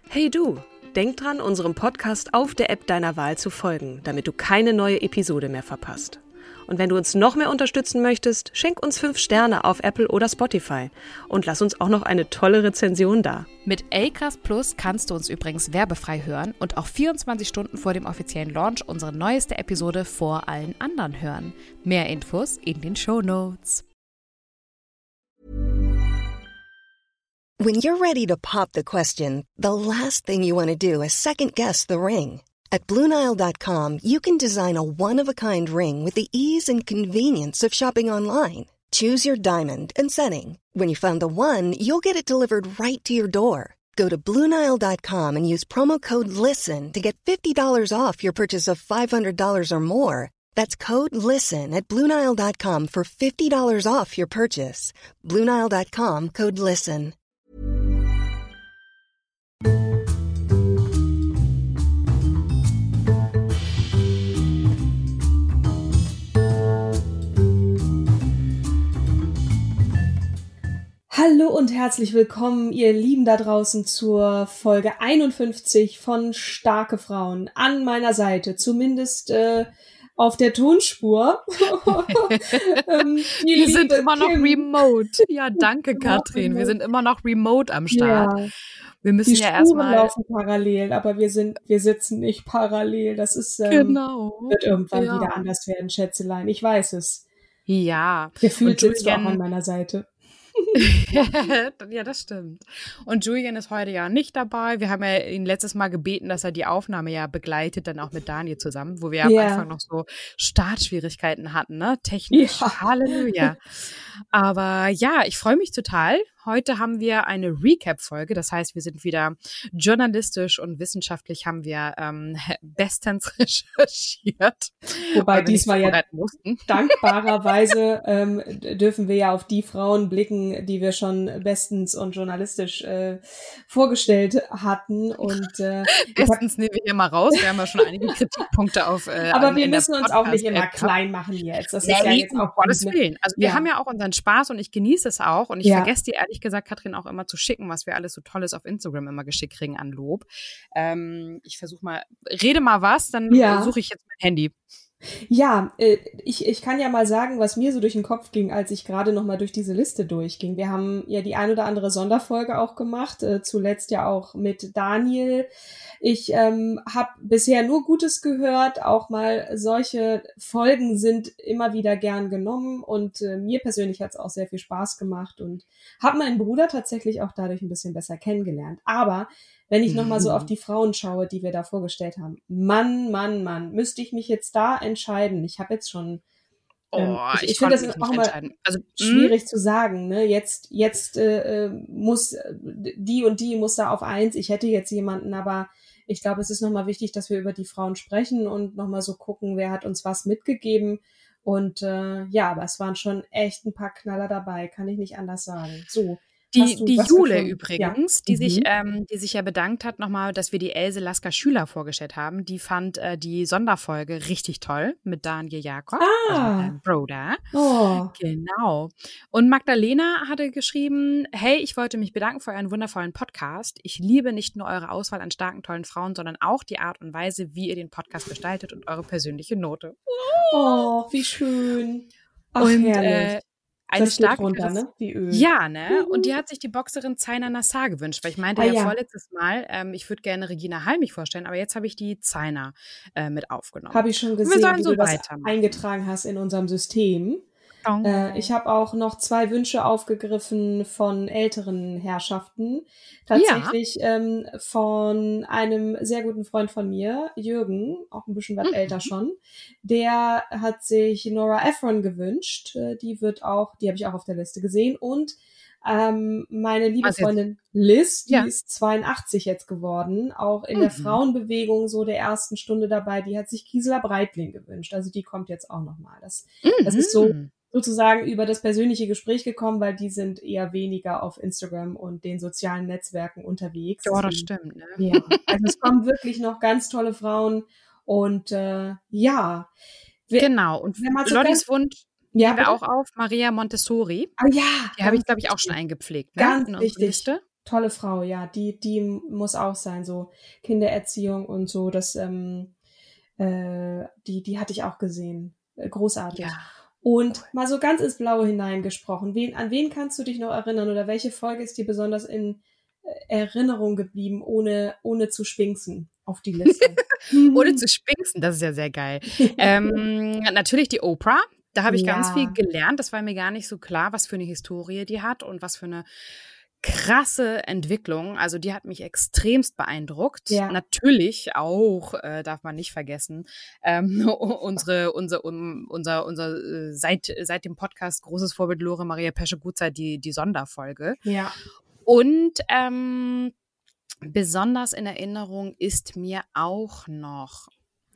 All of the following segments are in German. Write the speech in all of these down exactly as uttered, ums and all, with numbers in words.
Hey du, denk dran, unserem Podcast auf der App deiner Wahl zu folgen, damit du keine neue Episode mehr verpasst. Und wenn du uns noch mehr unterstützen möchtest, schenk uns fünf Sterne auf Apple oder Spotify und lass uns auch noch eine tolle Rezension da. Mit Acast Plus kannst du uns übrigens werbefrei hören und auch vierundzwanzig Stunden vor dem offiziellen Launch unsere neueste Episode vor allen anderen hören. Mehr Infos in den Shownotes. When you're ready to pop the question, the last thing you want to do is second-guess the ring. At Blue Nile dot com, you can design a one-of-a-kind ring with the ease and convenience of shopping online. Choose your diamond and setting. When you find the one, you'll get it delivered right to your door. Go to Blue Nile dot com and use promo code LISTEN to get fifty dollars off your purchase of five hundred dollars or more. That's code LISTEN at Blue Nile dot com for fifty dollars off your purchase. Blue Nile dot com, code LISTEN. Hallo und herzlich willkommen, ihr Lieben da draußen, zur Folge einundfünfzig von Starke Frauen. An meiner Seite, zumindest äh, auf der Tonspur. ähm, Wir sind immer noch Kim. remote. Ja, danke, Katrin. Wir sind immer noch remote am Start. Ja. Wir müssen Die ja Spuren erstmal laufen parallel, aber wir sind, wir sitzen nicht parallel. Das ist ähm, genau. wird irgendwann ja. wieder anders werden, Schätzelein. Ich weiß es. Ja. Gefühlt sitzt du auch an meiner Seite. Ja, das stimmt. Und Julian ist heute ja nicht dabei. Wir haben ja ihn letztes Mal gebeten, dass er die Aufnahme ja begleitet, dann auch mit Daniel zusammen, wo wir ja. am Anfang noch so Startschwierigkeiten hatten, ne? Technisch. Ja. Halleluja. Aber ja, ich freue mich total. Heute haben wir eine Recap-Folge, das heißt, wir sind wieder journalistisch und wissenschaftlich haben wir ähm, bestens recherchiert. Wobei diesmal ja dankbarerweise ähm, dürfen wir ja auf die Frauen blicken, die wir schon bestens und journalistisch äh, vorgestellt hatten. Und äh, bestens nehmen wir hier mal raus, wir haben ja schon einige Kritikpunkte auf äh, Aber an, wir müssen uns auch nicht immer klein machen jetzt. Das ist ja jetzt auch Gottes Willen. Also wir ja. haben ja auch unseren Spaß und ich genieße es auch und ich ja. vergesse dir ehrlich gesagt, Katrin, auch immer zu schicken, was wir alles so Tolles auf Instagram immer geschickt kriegen an Lob. Ähm, ich versuche mal, rede mal was, dann ja. suche ich jetzt mein Handy. Ja, äh, ich, ich kann ja mal sagen, was mir so durch den Kopf ging, als ich gerade noch mal durch diese Liste durchging. Wir haben ja die ein oder andere Sonderfolge auch gemacht, äh, zuletzt ja auch mit Daniel. Ich ähm, habe bisher nur Gutes gehört, auch mal solche Folgen sind immer wieder gern genommen und äh, mir persönlich hat es auch sehr viel Spaß gemacht und habe meinen Bruder tatsächlich auch dadurch ein bisschen besser kennengelernt. Aber wenn ich nochmal so auf die Frauen schaue, die wir da vorgestellt haben, Mann, Mann, Mann, müsste ich mich jetzt da entscheiden. Ich habe jetzt schon, ähm, oh, ich, ich, ich finde das ist auch immer also, schwierig zu sagen, ne? Jetzt, jetzt äh, muss die und die muss da auf eins. Ich hätte jetzt jemanden, aber ich glaube, es ist nochmal wichtig, dass wir über die Frauen sprechen und nochmal so gucken, wer hat uns was mitgegeben. Und äh, ja, aber es waren schon echt ein paar Knaller dabei, kann ich nicht anders sagen. So. Die, die Jule gefunden? übrigens, ja. die mhm. sich, ähm, die sich ja bedankt hat nochmal, dass wir die Else Lasker-Schüler vorgestellt haben. Die fand äh, die Sonderfolge richtig toll mit Daniel Jakob, ah. also mit deinem Bruder. Oh. Genau. Und Magdalena hatte geschrieben, hey, ich wollte mich bedanken für euren wundervollen Podcast. Ich liebe nicht nur eure Auswahl an starken, tollen Frauen, sondern auch die Art und Weise, wie ihr den Podcast gestaltet und eure persönliche Note. Oh, wie schön. Ach, und, herrlich. Äh, Eine das starke runter, Charis- ne? Wie Öl. Ja, ne? Und die hat sich die Boxerin Zaina Nassar gewünscht, weil ich meinte ah, ja, ja vorletztes Mal, ähm, ich würde gerne Regina Hall mich vorstellen, aber jetzt habe ich die Zaina äh, mit aufgenommen. Habe ich schon gesehen, wir sollen wie so du das weitermachen. eingetragen hast in unserem System. Oh. Äh, ich habe auch noch zwei Wünsche aufgegriffen von älteren Herrschaften. Tatsächlich ja. ähm, von einem sehr guten Freund von mir, Jürgen, auch ein bisschen was mhm. älter schon. Der hat sich Nora Ephron gewünscht. Äh, die wird auch, die habe ich auch auf der Liste gesehen. Und ähm, meine liebe also Freundin Liz, die ja. ist zweiundachtzig jetzt geworden, auch in mhm. der Frauenbewegung so der ersten Stunde dabei. Die hat sich Gisela Breitling gewünscht. Also die kommt jetzt auch nochmal. Das, mhm. das ist so sozusagen über das persönliche Gespräch gekommen, weil die sind eher weniger auf Instagram und den sozialen Netzwerken unterwegs. Ja, das stimmt. Ne? Ja, also es kommen wirklich noch ganz tolle Frauen und äh, ja. Wir, genau, und so Lottis Wunsch nehmen wir auch auf, Maria Montessori. Ah ja. Die habe ich, glaube ich, auch schon eingepflegt. Ne? Ganz in richtig. Liste. tolle Frau, ja, die, die muss auch sein, so Kindererziehung und so, das, ähm, äh, die, die hatte ich auch gesehen. Äh, großartig. Ja. Und mal so ganz ins Blaue hineingesprochen, wen, an wen kannst du dich noch erinnern oder welche Folge ist dir besonders in Erinnerung geblieben, ohne, ohne zu schwinksen auf die Liste? Ohne zu schwinksen, das ist ja sehr geil. ähm, natürlich die Oprah. Da habe ich Ja. ganz viel gelernt. Das war mir gar nicht so klar, was für eine Historie die hat und was für eine krasse Entwicklung. Also die hat mich extremst beeindruckt. Ja. Natürlich auch, äh, darf man nicht vergessen, ähm, unsere, unser, um, unser, unser äh, seit, seit dem Podcast großes Vorbild Lore Maria Pesce-Gutzeit, die, die Sonderfolge. Ja. Und ähm, besonders in Erinnerung ist mir auch noch,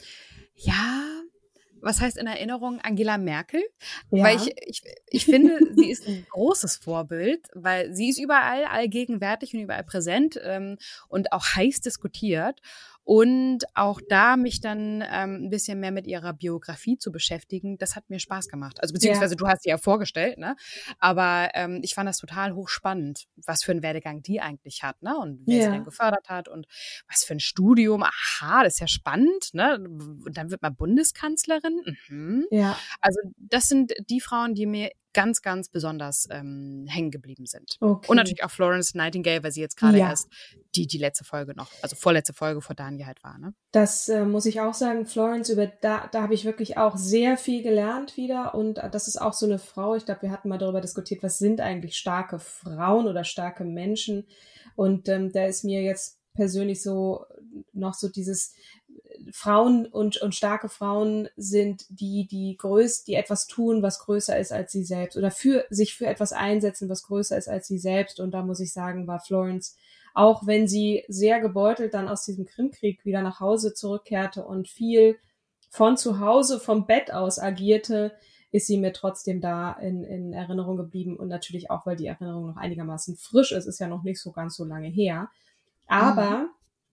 ja, was heißt in Erinnerung Angela Merkel? Ja. Weil ich, ich, ich finde, sie ist ein großes Vorbild, weil sie ist überall allgegenwärtig und überall präsent ähm, und auch heiß diskutiert. Und auch da mich dann ähm, ein bisschen mehr mit ihrer Biografie zu beschäftigen, das hat mir Spaß gemacht. Also beziehungsweise Ja. du hast sie ja vorgestellt, ne? Aber ähm, ich fand das total hochspannend, was für einen Werdegang die eigentlich hat, ne? Und wer Ja. sie denn gefördert hat und was für ein Studium. Aha, das ist ja spannend, ne? Und dann wird man Bundeskanzlerin. Mhm. Ja. Also das sind die Frauen, die mir ganz, ganz besonders ähm, hängen geblieben sind. Okay. Und natürlich auch Florence Nightingale, weil sie jetzt gerade Ja. erst die, die letzte Folge noch, also vorletzte Folge vor Daniel halt war, ne? Das äh, muss ich auch sagen, Florence, über da, da habe ich wirklich auch sehr viel gelernt wieder und das ist auch so eine Frau, ich glaube, wir hatten mal darüber diskutiert, was sind eigentlich starke Frauen oder starke Menschen und ähm, da ist mir jetzt persönlich so noch so dieses Frauen und, und starke Frauen sind die, die größt, die etwas tun, was größer ist als sie selbst oder für sich für etwas einsetzen, was größer ist als sie selbst. Und da muss ich sagen, war Florence, auch wenn sie sehr gebeutelt dann aus diesem Krimkrieg wieder nach Hause zurückkehrte und viel von zu Hause, vom Bett aus agierte, ist sie mir trotzdem da in, in Erinnerung geblieben und natürlich auch, weil die Erinnerung noch einigermaßen frisch ist, ist ja noch nicht so ganz so lange her. Aber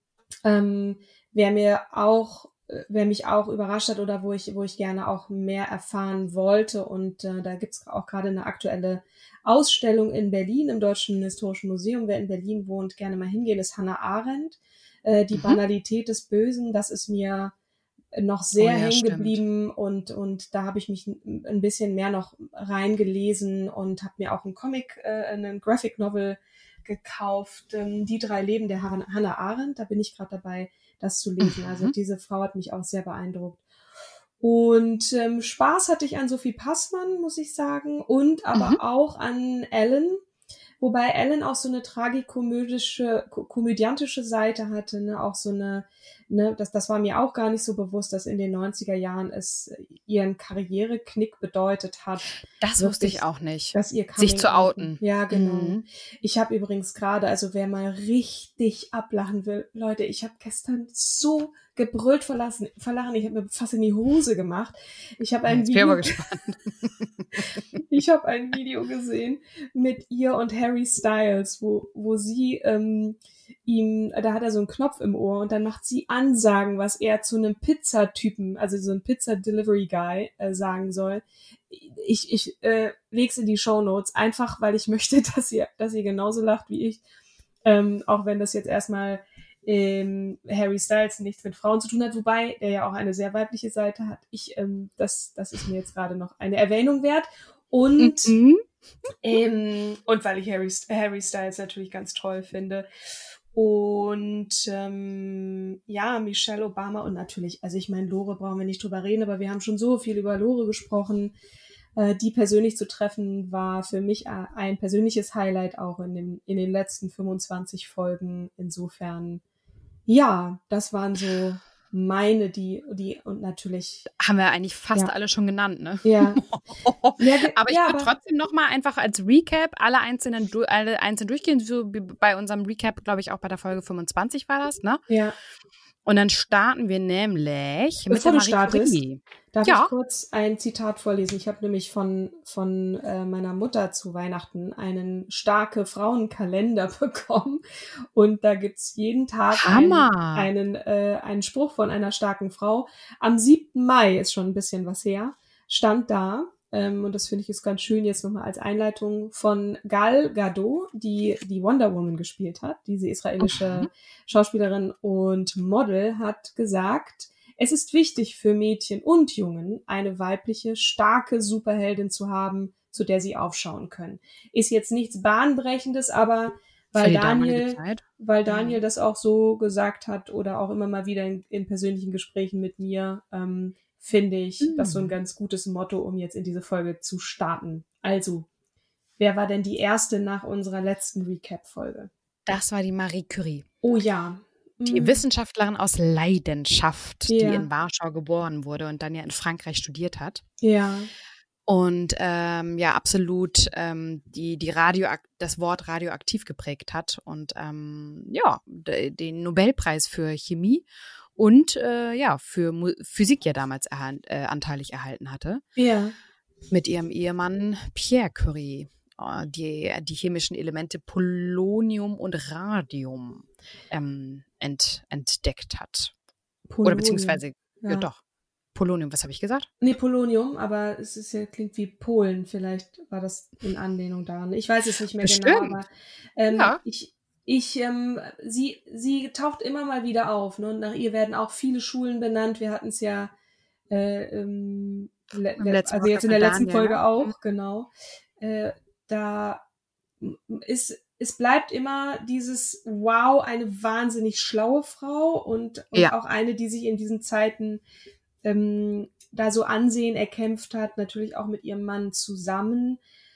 ähm, wer mir auch, wer mich auch überrascht hat oder wo ich, wo ich gerne auch mehr erfahren wollte und äh, da gibt's auch gerade eine aktuelle Ausstellung in Berlin im Deutschen Historischen Museum. Wer in Berlin wohnt, gerne mal hingehen, ist Hannah Arendt. Äh, die Mhm. Banalität des Bösen, das ist mir noch sehr Oh ja, hängen stimmt. geblieben und und da habe ich mich n- ein bisschen mehr noch reingelesen und habe mir auch einen Comic, äh, einen Graphic Novel gekauft, ähm, Die drei Leben der Han- Hannah Arendt. Da bin ich gerade dabei, das zu lesen. Also Mhm. diese Frau hat mich auch sehr beeindruckt. Und ähm, Spaß hatte ich an Sophie Passmann, muss ich sagen, und aber Mhm. auch an Ellen. Wobei Ellen auch so eine tragikomödische, ko- komödiantische Seite hatte, ne, auch so eine, ne, das, das war mir auch gar nicht so bewusst, dass in den neunziger Jahren es ihren Karriereknick bedeutet hat. Das wusste ich Wirklich, auch nicht. dass ihr Sich zu Coming-outen. outen. Ja, genau. Mhm. Ich habe übrigens gerade, also wer mal richtig ablachen will, Leute, ich habe gestern so gebrüllt vor Lachen, vor Lachen. Ich habe mir fast in die Hose gemacht. Ich habe ein Jetzt bin ich aber Video, gespannt. ich habe ein Video gesehen mit ihr und Harry Styles, wo wo sie ähm, ihm, da hat er so einen Knopf im Ohr und dann macht sie Ansagen, was er zu einem Pizzatypen, also so ein Pizza-Delivery-Guy äh, sagen soll. Ich, ich äh, leg's in die Shownotes, einfach weil ich möchte, dass ihr, dass ihr genauso lacht wie ich. Ähm, auch wenn das jetzt erstmal ähm, Harry Styles nichts mit Frauen zu tun hat, wobei der ja auch eine sehr weibliche Seite hat. Ich, ähm, das, das ist mir jetzt gerade noch eine Erwähnung wert. Und Mhm. ähm, und weil ich Harry, Harry Styles natürlich ganz toll finde. Und ähm, ja, Michelle Obama und natürlich, also ich meine, Lore brauchen wir nicht drüber reden, aber wir haben schon so viel über Lore gesprochen. Äh, die persönlich zu treffen, war für mich äh, ein persönliches Highlight auch in, dem, in den letzten fünfundzwanzig Folgen. Insofern, ja, das waren so meine, die, die und natürlich. Haben wir eigentlich fast Ja. alle schon genannt, ne? Ja. Ja, ge- Aber ich ja, würde aber- trotzdem noch mal einfach als Recap alle einzelnen, du- alle einzeln durchgehen. So wie bei unserem Recap, glaube ich, auch bei der Folge fünfundzwanzig war das, ne? Ja. Und dann starten wir nämlich mit Bevor der du Marie startest, Curie. Darf Ja. ich kurz ein Zitat vorlesen? Ich habe nämlich von, von äh, meiner Mutter zu Weihnachten einen starke Frauenkalender bekommen. Und da gibt's jeden Tag einen, Hammer. einen, äh, einen Spruch von einer starken Frau. Am siebten Mai, ist schon ein bisschen was her, stand da, ähm, und das finde ich ist ganz schön jetzt nochmal als Einleitung, von Gal Gadot, die die Wonder Woman gespielt hat, diese israelische okay. Schauspielerin und Model, hat gesagt, es ist wichtig für Mädchen und Jungen, eine weibliche, starke Superheldin zu haben, zu der sie aufschauen können. Ist jetzt nichts Bahnbrechendes, aber weil Daniel, weil Daniel mhm. das auch so gesagt hat oder auch immer mal wieder in, in persönlichen Gesprächen mit mir, ähm, finde ich mhm. das so ein ganz gutes Motto, um jetzt in diese Folge zu starten. Also, wer war denn die erste nach unserer letzten Recap-Folge? Das war die Marie Curie. Oh ja. Die Wissenschaftlerin aus Leidenschaft, ja. die in Warschau geboren wurde und dann ja in Frankreich studiert hat. Ja. Und ähm, ja, absolut ähm, die, die Radio, das Wort radioaktiv geprägt hat und ähm, ja, d- den Nobelpreis für Chemie und äh, ja, für Mu- Physik ja damals erha- äh, anteilig erhalten hatte. Ja. Mit ihrem Ehemann Pierre Curie, äh, die die chemischen Elemente Polonium und Radium ähm, ent, entdeckt hat. Polonium. Oder beziehungsweise, ja, ja doch. Polonium, was habe ich gesagt? Nee, Polonium, aber es ist ja, klingt wie Polen, vielleicht war das in Anlehnung daran. Ich weiß es nicht mehr Bestimmt. genau, aber ähm, ja. ich, ich, ähm, sie, sie taucht immer mal wieder auf, ne? Und nach ihr werden auch viele Schulen benannt. Wir hatten es ja äh, ähm, le- le- also jetzt in der letzten Daniel, Folge ne? auch, mhm. genau. Äh, da ist es bleibt immer dieses wow, eine wahnsinnig schlaue Frau und, und ja. auch eine, die sich in diesen Zeiten ähm, da so Ansehen erkämpft hat, natürlich auch mit ihrem Mann zusammen.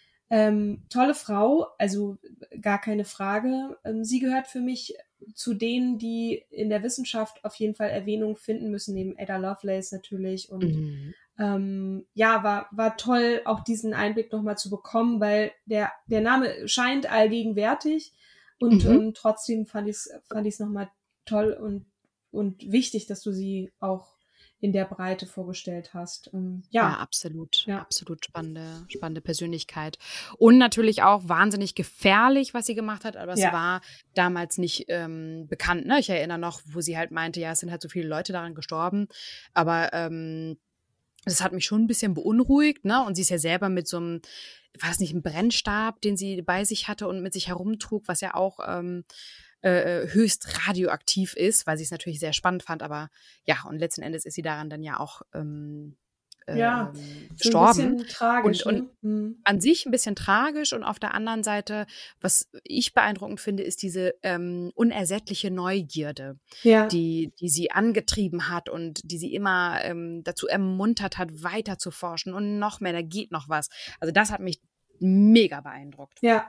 Ähm, tolle Frau, also gar keine Frage. Ähm, sie gehört für mich zu denen, die in der Wissenschaft auf jeden Fall Erwähnung finden müssen, neben Ada Lovelace natürlich. Und mhm. ähm, ja, war, war toll, auch diesen Einblick nochmal zu bekommen, weil der, der Name scheint allgegenwärtig und mhm. ähm, trotzdem fand ich es fand ich's nochmal toll und, und wichtig, dass du sie auch in der Breite vorgestellt hast. Ähm, ja. ja, absolut. Ja. Absolut spannende, spannende Persönlichkeit. Und natürlich auch wahnsinnig gefährlich, was sie gemacht hat, aber es ja. war damals nicht ähm, bekannt. Ne? Ich erinnere noch, wo sie halt meinte, ja, es sind halt so viele Leute daran gestorben, aber ähm, das hat mich schon ein bisschen beunruhigt, ne? Und sie ist ja selber mit so einem, war das nicht ein Brennstab, den sie bei sich hatte und mit sich herumtrug, was ja auch ähm, Äh, höchst radioaktiv ist, weil sie es natürlich sehr spannend fand, aber ja, und letzten Endes ist sie daran dann ja auch ähm, ja, ähm, so gestorben. Ein bisschen tragisch, und, ne? und mhm. an sich ein bisschen tragisch und auf der anderen Seite, was ich beeindruckend finde, ist diese ähm, unersättliche Neugierde, ja. die, die sie angetrieben hat und die sie immer ähm, dazu ermuntert hat, weiter zu forschen und noch mehr, da geht noch was. Also das hat mich mega beeindruckt. Ja.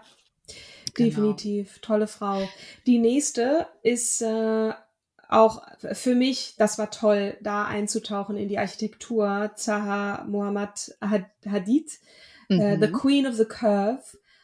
Definitiv, genau. Tolle Frau. Die nächste ist äh, auch für mich, das war toll, da einzutauchen in die Architektur, Zaha Mohammad Hadid, mhm. äh, The Queen of the Curve.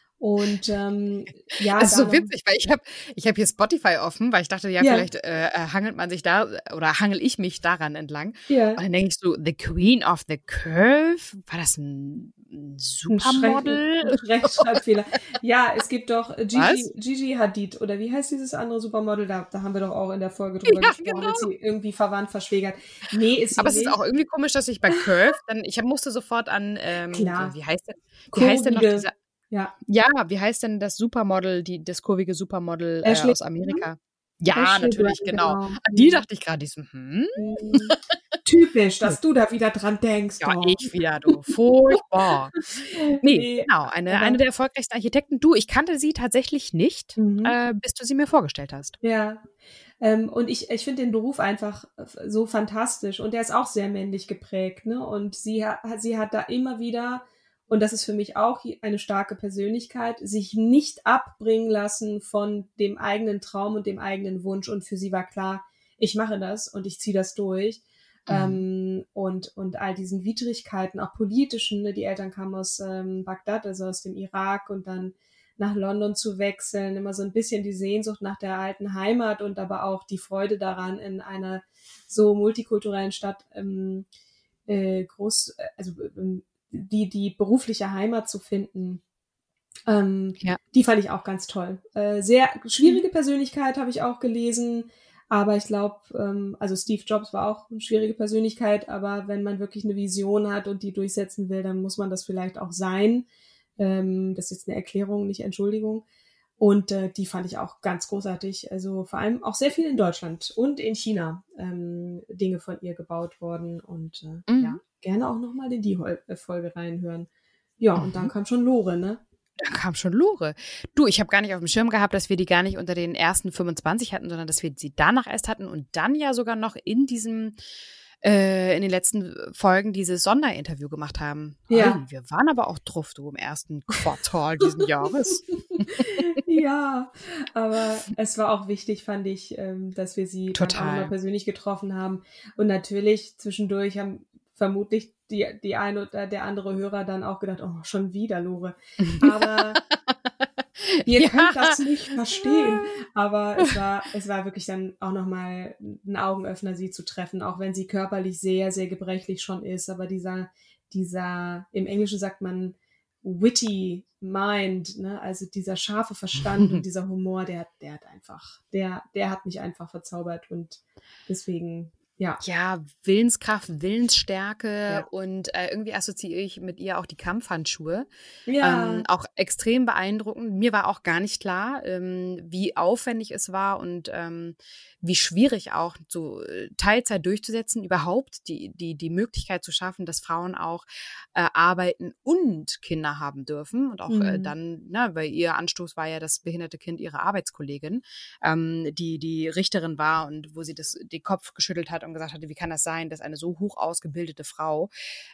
Und ähm, ja, das ist so witzig, weil ich habe ich hab hier Spotify offen, weil ich dachte, ja, ja. vielleicht äh, hangelt man sich da oder hangel ich mich daran entlang. Ja. Und dann denke ich so, The Queen of the Curve, war das ein, ein Supermodel? Ein Rechtschreibfehler. Ja, es gibt doch Gigi, Gigi Hadid oder wie heißt dieses andere Supermodel? Da, da haben wir doch auch in der Folge drüber ja, gesprochen, genau. Mit sie irgendwie verwandt, verschwägert. Nee, ist sie Aber nicht. Es ist auch irgendwie komisch, dass ich bei Curve, dann ich musste sofort an, ähm, Klar. wie heißt denn, wie heißt denn noch dieser Ja. ja, wie heißt denn das Supermodel, die, das kurvige Supermodel äh, aus Amerika? Ja, Ashley natürlich, Graham, genau. genau. An die dachte ich gerade, so, hm? Typisch, dass du da wieder dran denkst. Ja, doch. ich wieder, du. Furchtbar. Nee, nee, genau. Eine, eine der erfolgreichsten Architekten. Du, ich kannte sie tatsächlich nicht, mhm. äh, bis du sie mir vorgestellt hast. Ja. Ähm, und ich, ich finde den Beruf einfach so fantastisch. Und der ist auch sehr männlich geprägt, ne? Und sie hat, sie hat da immer wieder, und das ist für mich auch eine starke Persönlichkeit, sich nicht abbringen lassen von dem eigenen Traum und dem eigenen Wunsch. Und für sie war klar, ich mache das und ich ziehe das durch. Mhm. Ähm, und, und all diesen Widrigkeiten, auch politischen, ne? Die Eltern kamen aus ähm, Bagdad, also aus dem Irak, und dann nach London zu wechseln, immer so ein bisschen die Sehnsucht nach der alten Heimat und aber auch die Freude daran, in einer so multikulturellen Stadt ähm, äh, groß, also ähm, die, die berufliche Heimat zu finden, ähm, ja. Die fand ich auch ganz toll. Äh, sehr schwierige Persönlichkeit, habe ich auch gelesen, Aber ich glaube, ähm, also Steve Jobs war auch eine schwierige Persönlichkeit, aber wenn man wirklich eine Vision hat und die durchsetzen will, dann muss man das vielleicht auch sein. Ähm, das ist jetzt eine Erklärung, nicht Entschuldigung. Und äh, die fand ich auch ganz großartig. Also vor allem auch sehr viel in Deutschland und in China ähm, Dinge von ihr gebaut worden. Und äh, mhm. ja, gerne auch nochmal in die Folge reinhören. Ja, mhm. und dann kam schon Lore, ne? Da kam schon Lore. Du, ich habe gar nicht auf dem Schirm gehabt, dass wir die gar nicht unter den ersten fünfundzwanzig hatten, sondern dass wir sie danach erst hatten und dann ja sogar noch in diesem, äh, in den letzten Folgen dieses Sonderinterview gemacht haben. Ja. Hey, wir waren aber auch drauf, du, im ersten Quartal diesen Jahres. Ja, aber es war auch wichtig, fand ich, dass wir sie Total. dann auch nochmal persönlich getroffen haben. Und natürlich zwischendurch haben vermutlich die, die eine oder der andere Hörer dann auch gedacht, oh, schon wieder Lore. Aber ihr ja. könnt das nicht verstehen. Aber es war, es war wirklich dann auch nochmal ein Augenöffner, sie zu treffen, auch wenn sie körperlich sehr, sehr gebrechlich schon ist. Aber dieser, dieser, im Englischen sagt man witty mind, ne, also dieser scharfe Verstand und dieser Humor, der, der hat einfach, der, der hat mich einfach verzaubert und deswegen, ja. Ja, Willenskraft, Willensstärke ja. und äh, irgendwie assoziiere ich mit ihr auch die Kampfhandschuhe. Ja. Ähm, auch extrem beeindruckend. Mir war auch gar nicht klar, ähm, wie aufwendig es war und ähm, wie schwierig auch so Teilzeit durchzusetzen, überhaupt die, die, die Möglichkeit zu schaffen, dass Frauen auch äh, arbeiten und Kinder haben dürfen. Und auch mhm. äh, dann, ne, weil ihr Anstoß war ja das behinderte Kind ihrer Arbeitskollegin, ähm, die die Richterin war und wo sie das, den Kopf geschüttelt hat und gesagt hatte, wie kann das sein, dass eine so hoch ausgebildete Frau,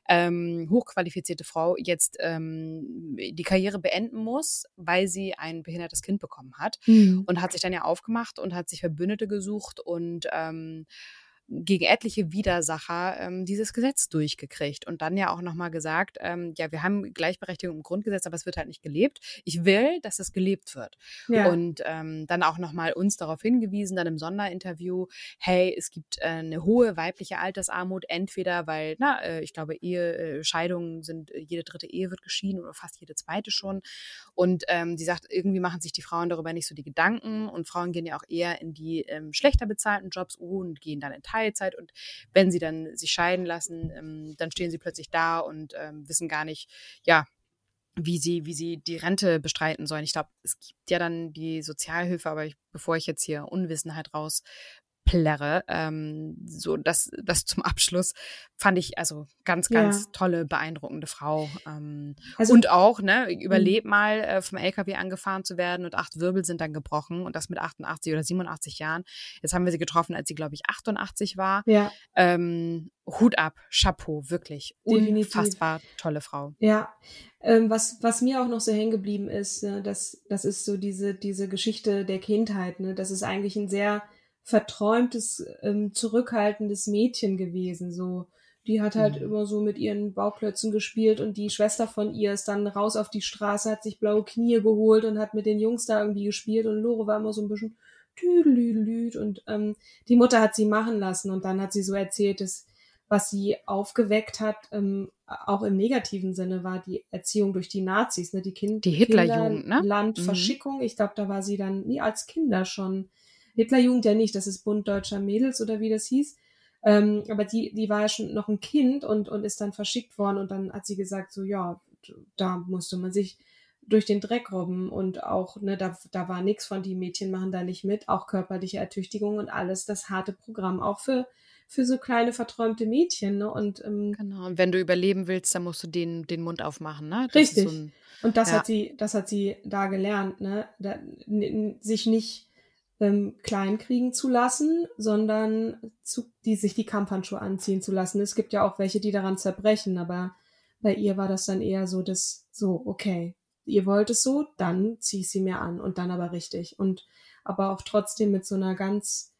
ähm, hochqualifizierte Frau jetzt ähm, die Karriere beenden muss, weil sie ein behindertes Kind bekommen hat. Mhm. Und hat sich dann ja aufgemacht und hat sich Verbündete gesucht und ähm, gegen etliche Widersacher ähm, dieses Gesetz durchgekriegt und dann ja auch nochmal gesagt, ähm, ja, wir haben Gleichberechtigung im Grundgesetz, aber es wird halt nicht gelebt. Ich will, dass es gelebt wird. Ja. Und ähm, dann auch nochmal uns darauf hingewiesen, dann im Sonderinterview, hey, es gibt äh, eine hohe weibliche Altersarmut, entweder weil, na, äh, ich glaube, Ehe, äh, Scheidungen sind, äh, jede dritte Ehe wird geschieden oder fast jede zweite schon. Und ähm, sie sagt, irgendwie machen sich die Frauen darüber nicht so die Gedanken und Frauen gehen ja auch eher in die ähm, schlechter bezahlten Jobs und gehen dann in Teilzeit und wenn sie dann sich scheiden lassen, ähm, dann stehen sie plötzlich da und ähm, wissen gar nicht, ja, wie sie, wie sie die Rente bestreiten sollen. Ich glaube, es gibt ja dann die Sozialhilfe, aber ich, bevor ich jetzt hier Unwissenheit raus plärre, ähm, so das, das zum Abschluss fand ich also ganz, ganz Ja. tolle, beeindruckende Frau. Ähm, Also- und auch, ne, überlebt mal äh, vom L K W angefahren zu werden und acht Wirbel sind dann gebrochen und das mit achtundachtzig oder siebenundachtzig Jahren. Jetzt haben wir sie getroffen, als sie, glaube ich, achtundachtzig war. Ja, Ähm, Hut ab, Chapeau, wirklich. Definitiv. Unfassbar tolle Frau. ja. Ähm, was, was mir auch noch so hängen geblieben ist, ne, das, das ist so diese, diese Geschichte der Kindheit, ne, das ist eigentlich ein sehr verträumtes, ähm, zurückhaltendes Mädchen gewesen, so. Die hat halt Mhm. immer so mit ihren Bauklötzen gespielt und die Schwester von ihr ist dann raus auf die Straße, hat sich blaue Knie geholt und hat mit den Jungs da irgendwie gespielt und Lore war immer so ein bisschen tüdelüdelüd und ähm, die Mutter hat sie machen lassen und dann hat sie so erzählt, dass was sie aufgeweckt hat, ähm, auch im negativen Sinne, war die Erziehung durch die Nazis, ne, die Kind Die Hitlerjugend, ne? Landverschickung. Ich glaube, da war sie dann nie als Kinder schon. Hitlerjugend ja nicht, das ist Bund Deutscher Mädels oder wie das hieß. Ähm, aber die, die war ja schon noch ein Kind und, und ist dann verschickt worden und dann hat sie gesagt, so ja, da musste man sich durch den Dreck robben und auch, ne, da, da war nichts von, die Mädchen machen da nicht mit, auch körperliche Ertüchtigung und alles, das harte Programm, auch für, für so kleine verträumte Mädchen, ne, und ähm, Genau. Und wenn du überleben willst, dann musst du den, den Mund aufmachen, ne? Das richtig. ist so ein, Und das ja. hat sie, das hat sie da gelernt, ne, da, n, sich nicht ähm, klein kriegen zu lassen, sondern zu, die sich die Kampfhandschuhe anziehen zu lassen. Es gibt ja auch welche, die daran zerbrechen, aber bei ihr war das dann eher so, dass so, okay, ihr wollt es so, dann zieh ich sie mir an und dann aber richtig und aber auch trotzdem mit so einer ganz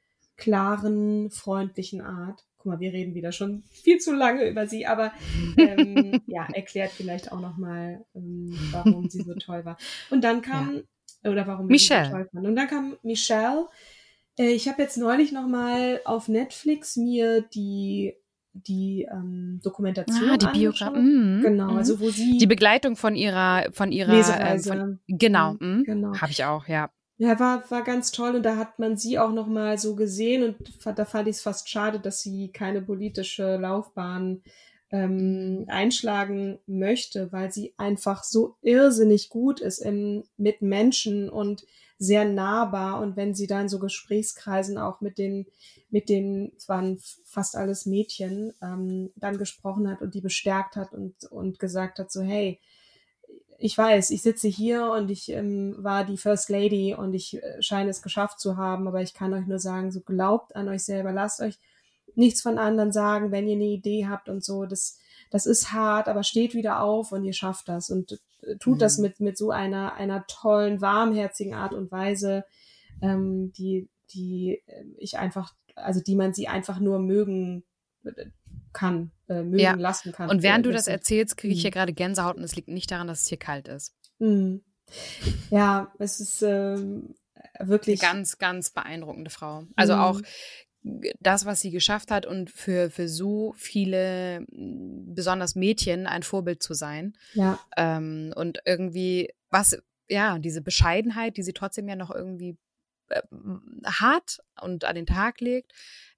klaren, freundlichen Art. Guck mal, wir reden wieder schon viel zu lange über sie, aber ähm, ja, erklärt vielleicht auch nochmal, ähm, warum sie so toll war. Und dann kam, ja. oder warum Michelle. sie so toll fand. Und dann kam Michelle. Äh, ich habe jetzt neulich nochmal auf Netflix mir die die ähm, Dokumentation Ah, die angeschaut. Biografie. Mhm. Genau, Mhm. also wo sie Die Begleitung von ihrer, von ihrer Lesereise. ähm, von, genau, Mhm, mhm. genau. Habe ich auch, ja. Ja, war, war ganz toll und da hat man sie auch noch mal so gesehen und da fand ich es fast schade, dass sie keine politische Laufbahn ähm, einschlagen möchte, weil sie einfach so irrsinnig gut ist im, mit Menschen und sehr nahbar und wenn sie da in so Gesprächskreisen auch mit den, mit den, es waren fast alles Mädchen, ähm, dann gesprochen hat und die bestärkt hat und, und gesagt hat so, hey, ich weiß, ich sitze hier und ich ähm, war die First Lady und ich äh, scheine es geschafft zu haben, aber ich kann euch nur sagen, so glaubt an euch selber, lasst euch nichts von anderen sagen, wenn ihr eine Idee habt und so, das, das ist hart, aber steht wieder auf und ihr schafft das und äh, tut mhm. das mit, mit so einer, einer tollen, warmherzigen Art und Weise, ähm, die, die ich einfach, also die man sie einfach nur mögen kann, äh, mögen ja. lassen kann. Und während du das erzählst, kriege ich hier gerade Gänsehaut und es liegt nicht daran, dass es hier kalt ist. Mhm. Ja, es ist ähm, wirklich eine ganz, ganz beeindruckende Frau. Also mhm. auch das, was sie geschafft hat und für, für so viele, besonders Mädchen, ein Vorbild zu sein. Ja. Ähm, und irgendwie, was, ja, diese Bescheidenheit, die sie trotzdem ja noch irgendwie äh, hat und an den Tag legt,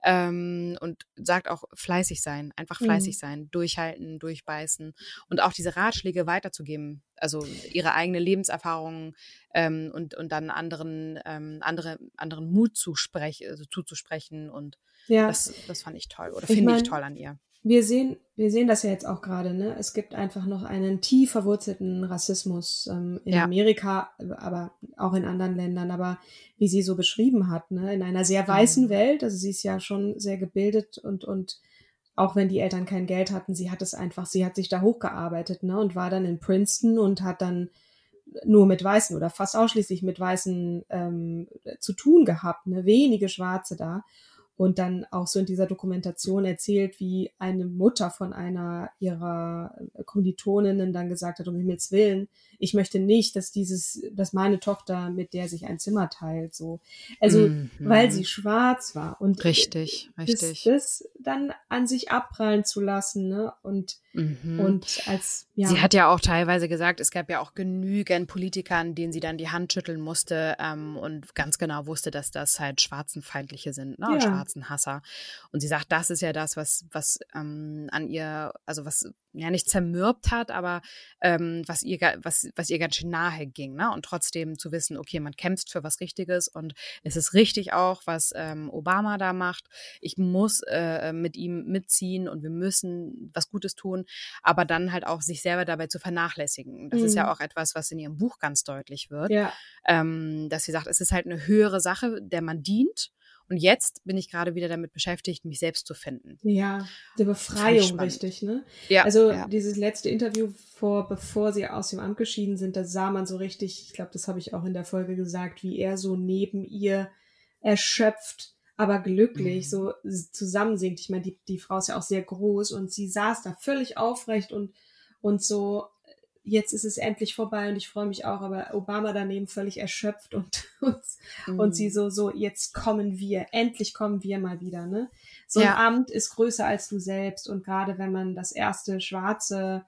ähm, und sagt auch fleißig sein, einfach fleißig mhm. sein, durchhalten, durchbeißen und auch diese Ratschläge weiterzugeben, also ihre eigene Lebenserfahrung ähm, und, und dann anderen, ähm, andere, anderen Mut zu sprech, also zuzusprechen und ja. das, das fand ich toll oder finde ich toll an ihr. Wir sehen, wir sehen das ja jetzt auch gerade, ne? Es gibt einfach noch einen tief verwurzelten Rassismus ähm, in ja. Amerika, aber auch in anderen Ländern. Aber wie sie so beschrieben hat, ne? In einer sehr weißen mhm. Welt, also sie ist ja schon sehr gebildet und und auch wenn die Eltern kein Geld hatten, sie hat es einfach, sie hat sich da hochgearbeitet, ne? Und war dann in Princeton und hat dann nur mit Weißen oder fast ausschließlich mit Weißen ähm, zu tun gehabt, ne? Wenige Schwarze da. Und dann auch so in dieser Dokumentation erzählt, wie eine Mutter von einer ihrer Kommilitoninnen dann gesagt hat, um Himmels Willen, ich möchte nicht, dass dieses, dass meine Tochter mit der sich ein Zimmer teilt, so. Also, mhm. weil sie schwarz war. Und richtig, richtig. Das, das dann an sich abprallen zu lassen, ne, und, mhm. und als, ja. Sie hat ja auch teilweise gesagt, es gab ja auch genügend Politikern, denen sie dann die Hand schütteln musste, ähm, und ganz genau wusste, dass das halt Schwarzenfeindliche sind, ne, ja. Schwarzen Hasser. Und sie sagt, das ist ja das, was, was ähm, an ihr, also was ja nicht zermürbt hat, aber ähm, was ihr, was, was ihr ganz schön nahe ging, ne? Und trotzdem zu wissen, okay, man kämpft für was Richtiges und es ist richtig auch, was ähm, Obama da macht. Ich muss äh, mit ihm mitziehen und wir müssen was Gutes tun, aber dann halt auch sich selber dabei zu vernachlässigen. Das mhm. ist ja auch etwas, was in ihrem Buch ganz deutlich wird, ja. ähm, dass sie sagt, es ist halt eine höhere Sache, der man dient. Und jetzt bin ich gerade wieder damit beschäftigt, mich selbst zu finden. Ja, die Befreiung, richtig, ne? Ja. Also ja. dieses letzte Interview, vor, bevor sie aus dem Amt geschieden sind, da sah man so richtig, ich glaube, das habe ich auch in der Folge gesagt, wie er so neben ihr erschöpft, aber glücklich, mhm. so zusammensinkt. Ich meine, die, die Frau ist ja auch sehr groß und sie saß da völlig aufrecht und, und so, jetzt ist es endlich vorbei und ich freue mich auch, aber Obama daneben völlig erschöpft und und, mm. und sie so, so, jetzt kommen wir, endlich kommen wir mal wieder, ne? So ja. ein Amt ist größer als du selbst und gerade wenn man das erste schwarze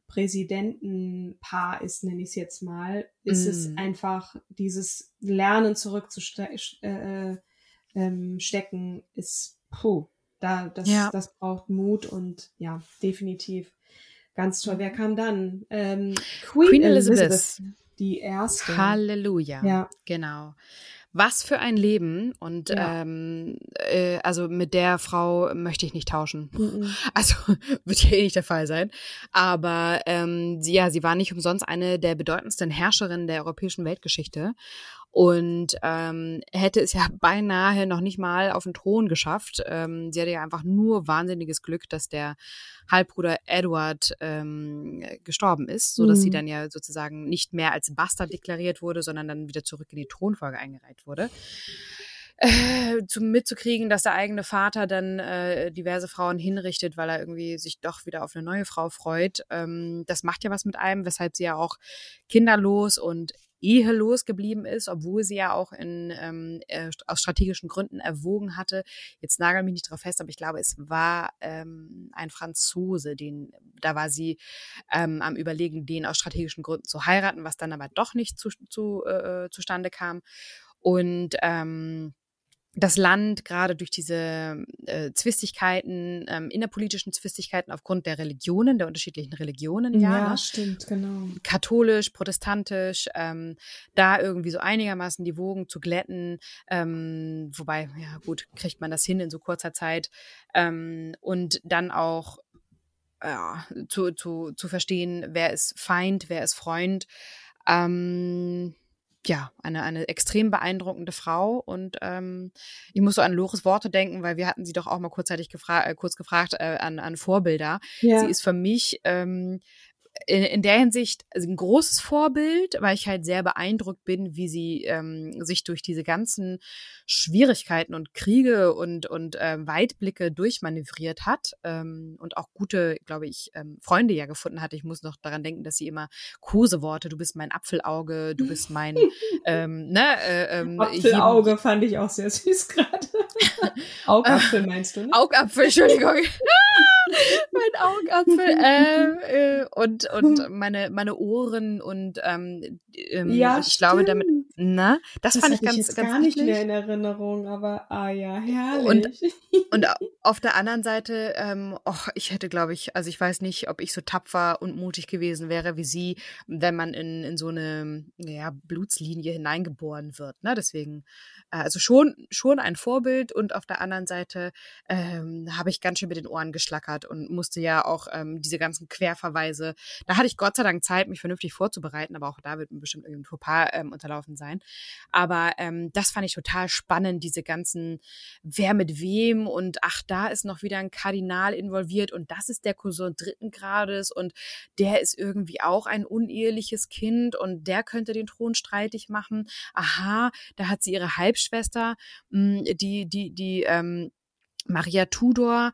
Präsidentenpaar ist, nenne ich es jetzt mal, ist mm. es einfach dieses Lernen zurückzustecken, äh, ähm, stecken ist, puh, da, das, ja. das braucht Mut und ja, definitiv. Ganz toll. Wer kam dann? Ähm, Queen, Queen Elizabeth. Elizabeth, die erste. Halleluja. Ja. Genau. Was für ein Leben und ja. ähm, äh, also mit der Frau möchte ich nicht tauschen. Mhm. Also wird ja eh nicht der Fall sein. Aber ähm, sie, ja, sie war nicht umsonst eine der bedeutendsten Herrscherinnen der europäischen Weltgeschichte. Und ähm, hätte es ja beinahe noch nicht mal auf den Thron geschafft. Ähm, sie hatte ja einfach nur wahnsinniges Glück, dass der Halbbruder Edward ähm, gestorben ist, so dass mhm. sie dann ja sozusagen nicht mehr als Bastard deklariert wurde, sondern dann wieder zurück in die Thronfolge eingereiht wurde. Äh, zum mitzukriegen, dass der eigene Vater dann äh, diverse Frauen hinrichtet, weil er irgendwie sich doch wieder auf eine neue Frau freut. Ähm, das macht ja was mit einem, weshalb sie ja auch kinderlos und ehelos geblieben ist, obwohl sie ja auch in, ähm, äh, aus strategischen Gründen erwogen hatte. Jetzt nagel mich nicht drauf fest, aber ich glaube, es war ähm, ein Franzose, den, da war sie ähm, am Überlegen, den aus strategischen Gründen zu heiraten, was dann aber doch nicht zu, zu, äh, zustande kam. Und ähm, das Land gerade durch diese äh, Zwistigkeiten, ähm, innerpolitischen Zwistigkeiten aufgrund der Religionen, der unterschiedlichen Religionen, ja, Ja, ne? stimmt, genau. Katholisch, protestantisch, ähm, da irgendwie so einigermaßen die Wogen zu glätten, ähm, wobei, ja gut, kriegt man das hin in so kurzer Zeit, ähm, und dann auch ja, zu, zu, zu verstehen, wer ist Feind, wer ist Freund, ähm, ja, eine, eine extrem beeindruckende Frau und ähm, ich muss so an Lores Worte denken, weil wir hatten sie doch auch mal kurzzeitig gefra- äh, kurz gefragt äh, an, an Vorbilder. Ja. Sie ist für mich ähm, in, in der Hinsicht also ein großes Vorbild, weil ich halt sehr beeindruckt bin, wie sie ähm, sich durch diese ganzen Schwierigkeiten und Kriege und, und ähm, Weitblicke durchmanövriert hat ähm, und auch gute, glaube ich, ähm, Freunde ja gefunden hat. Ich muss noch daran denken, dass sie immer Koseworte, du bist mein Apfelauge, du bist mein, ähm, ne, äh, ähm, Apfelauge jedem, fand ich auch sehr süß gerade. Augapfel meinst du, ne? Augapfel, Entschuldigung. Mein Augapfel ähm, äh, und und meine meine Ohren und ähm, ähm, Ja, und ich glaube damit, na, das, Das fand hatte ich ganz ich jetzt ganz gar nicht niedlich. mehr in Erinnerung, aber ah ja, Und herrlich. und auf der anderen Seite, ähm, och, ich hätte, glaube ich, also ich weiß nicht, ob ich so tapfer und mutig gewesen wäre wie sie, wenn man in, in so eine ja, Blutslinie hineingeboren wird. Ne? Deswegen, äh, also schon, schon ein Vorbild und auf der anderen Seite ähm, habe ich ganz schön mit den Ohren geschlackert und musste ja auch ähm, diese ganzen Querverweise, da hatte ich Gott sei Dank Zeit, mich vernünftig vorzubereiten, aber auch da wird mir bestimmt irgendein Fauxpas ähm, unterlaufen sein. Aber ähm, das fand ich total spannend, diese ganzen, wer mit wem und ach, da ist noch wieder ein Kardinal involviert und das ist der Cousin dritten Grades und der ist irgendwie auch ein uneheliches Kind und der könnte den Thron streitig machen. Aha, da hat sie ihre Halbschwester, mh, die, die, die, ähm, Maria Tudor,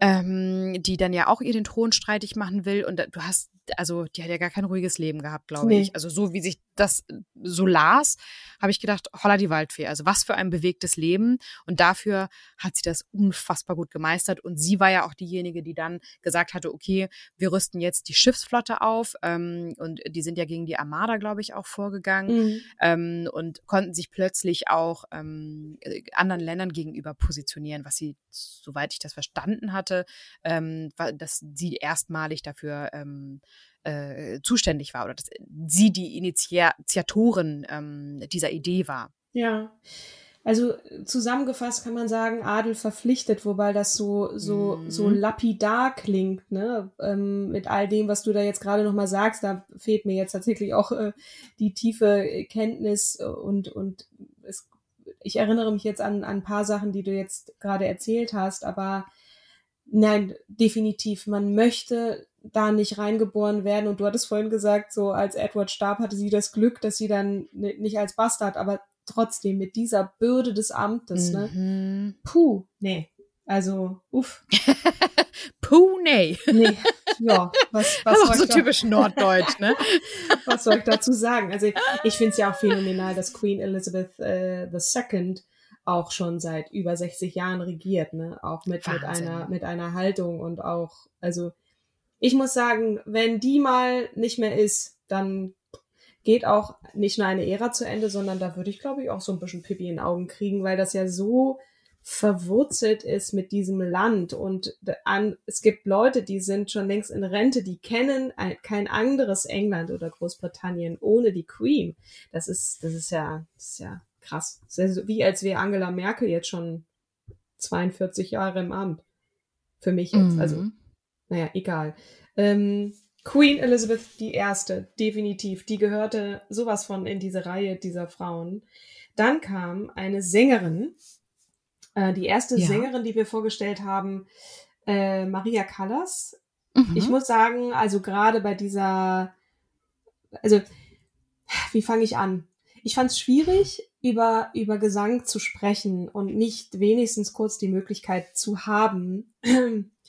ähm, die dann ja auch ihr den Thron streitig machen will und du hast, also die hat ja gar kein ruhiges Leben gehabt, glaube Nee. ich. Also so wie sich das so las, habe ich gedacht, holla die Waldfee, also was für ein bewegtes Leben und dafür hat sie das unfassbar gut gemeistert und sie war ja auch diejenige, die dann gesagt hatte, okay, wir rüsten jetzt die Schiffsflotte auf ähm, und die sind ja gegen die Armada, glaube ich, auch vorgegangen Mhm. ähm, und konnten sich plötzlich auch ähm, anderen Ländern gegenüber positionieren, was sie, soweit ich das verstanden hatte, ähm, war, dass sie erstmalig dafür ähm, äh, zuständig war oder dass sie die Initiatorin ähm, dieser Idee war. Ja, also zusammengefasst kann man sagen, Adel verpflichtet, wobei das so so Mhm. so lapidar klingt, ne? Ähm, mit all dem, was du da jetzt gerade noch mal sagst, da fehlt mir jetzt tatsächlich auch äh, die tiefe Kenntnis und und es, ich erinnere mich jetzt an, an ein paar Sachen, die du jetzt gerade erzählt hast, aber nein, definitiv, man möchte da nicht reingeboren werden und du hattest vorhin gesagt, so als Edward starb, hatte sie das Glück, dass sie dann ne, nicht als Bastard, aber trotzdem mit dieser Bürde des Amtes, ne? Mhm. Puh, nee. Also, uff. Puh, nee. Nee. Ja, was, was Das ist soll auch so ich da- typisch norddeutsch, ne? was soll ich dazu sagen? Also ich finde es ja auch phänomenal, dass Queen Elizabeth äh, the Second auch schon seit über sechzig Jahren regiert, ne? Auch mit, mit Wahnsinn. einer mit einer Haltung und auch, also ich muss sagen, wenn die mal nicht mehr ist, dann geht auch nicht nur eine Ära zu Ende, sondern da würde ich, glaube ich, auch so ein bisschen Pipi in den Augen kriegen, weil das ja so verwurzelt ist mit diesem Land und an, es gibt Leute, die sind schon längst in Rente, die kennen ein, kein anderes England oder Großbritannien ohne die Queen. Das ist, das ist ja, das ist ja krass. Das ist ja so, wie als wäre Angela Merkel jetzt schon zweiundvierzig Jahre im Amt. Für mich jetzt, also, Mhm. naja, egal. Ähm, Queen Elizabeth die Erste, definitiv, die gehörte sowas von in diese Reihe dieser Frauen. Dann kam eine Sängerin, äh, die erste Ja. Sängerin, die wir vorgestellt haben, äh, Maria Callas. Mhm. Ich muss sagen, also gerade bei dieser, also wie fange ich an? Ich fand es schwierig, über, über Gesang zu sprechen und nicht wenigstens kurz die Möglichkeit zu haben,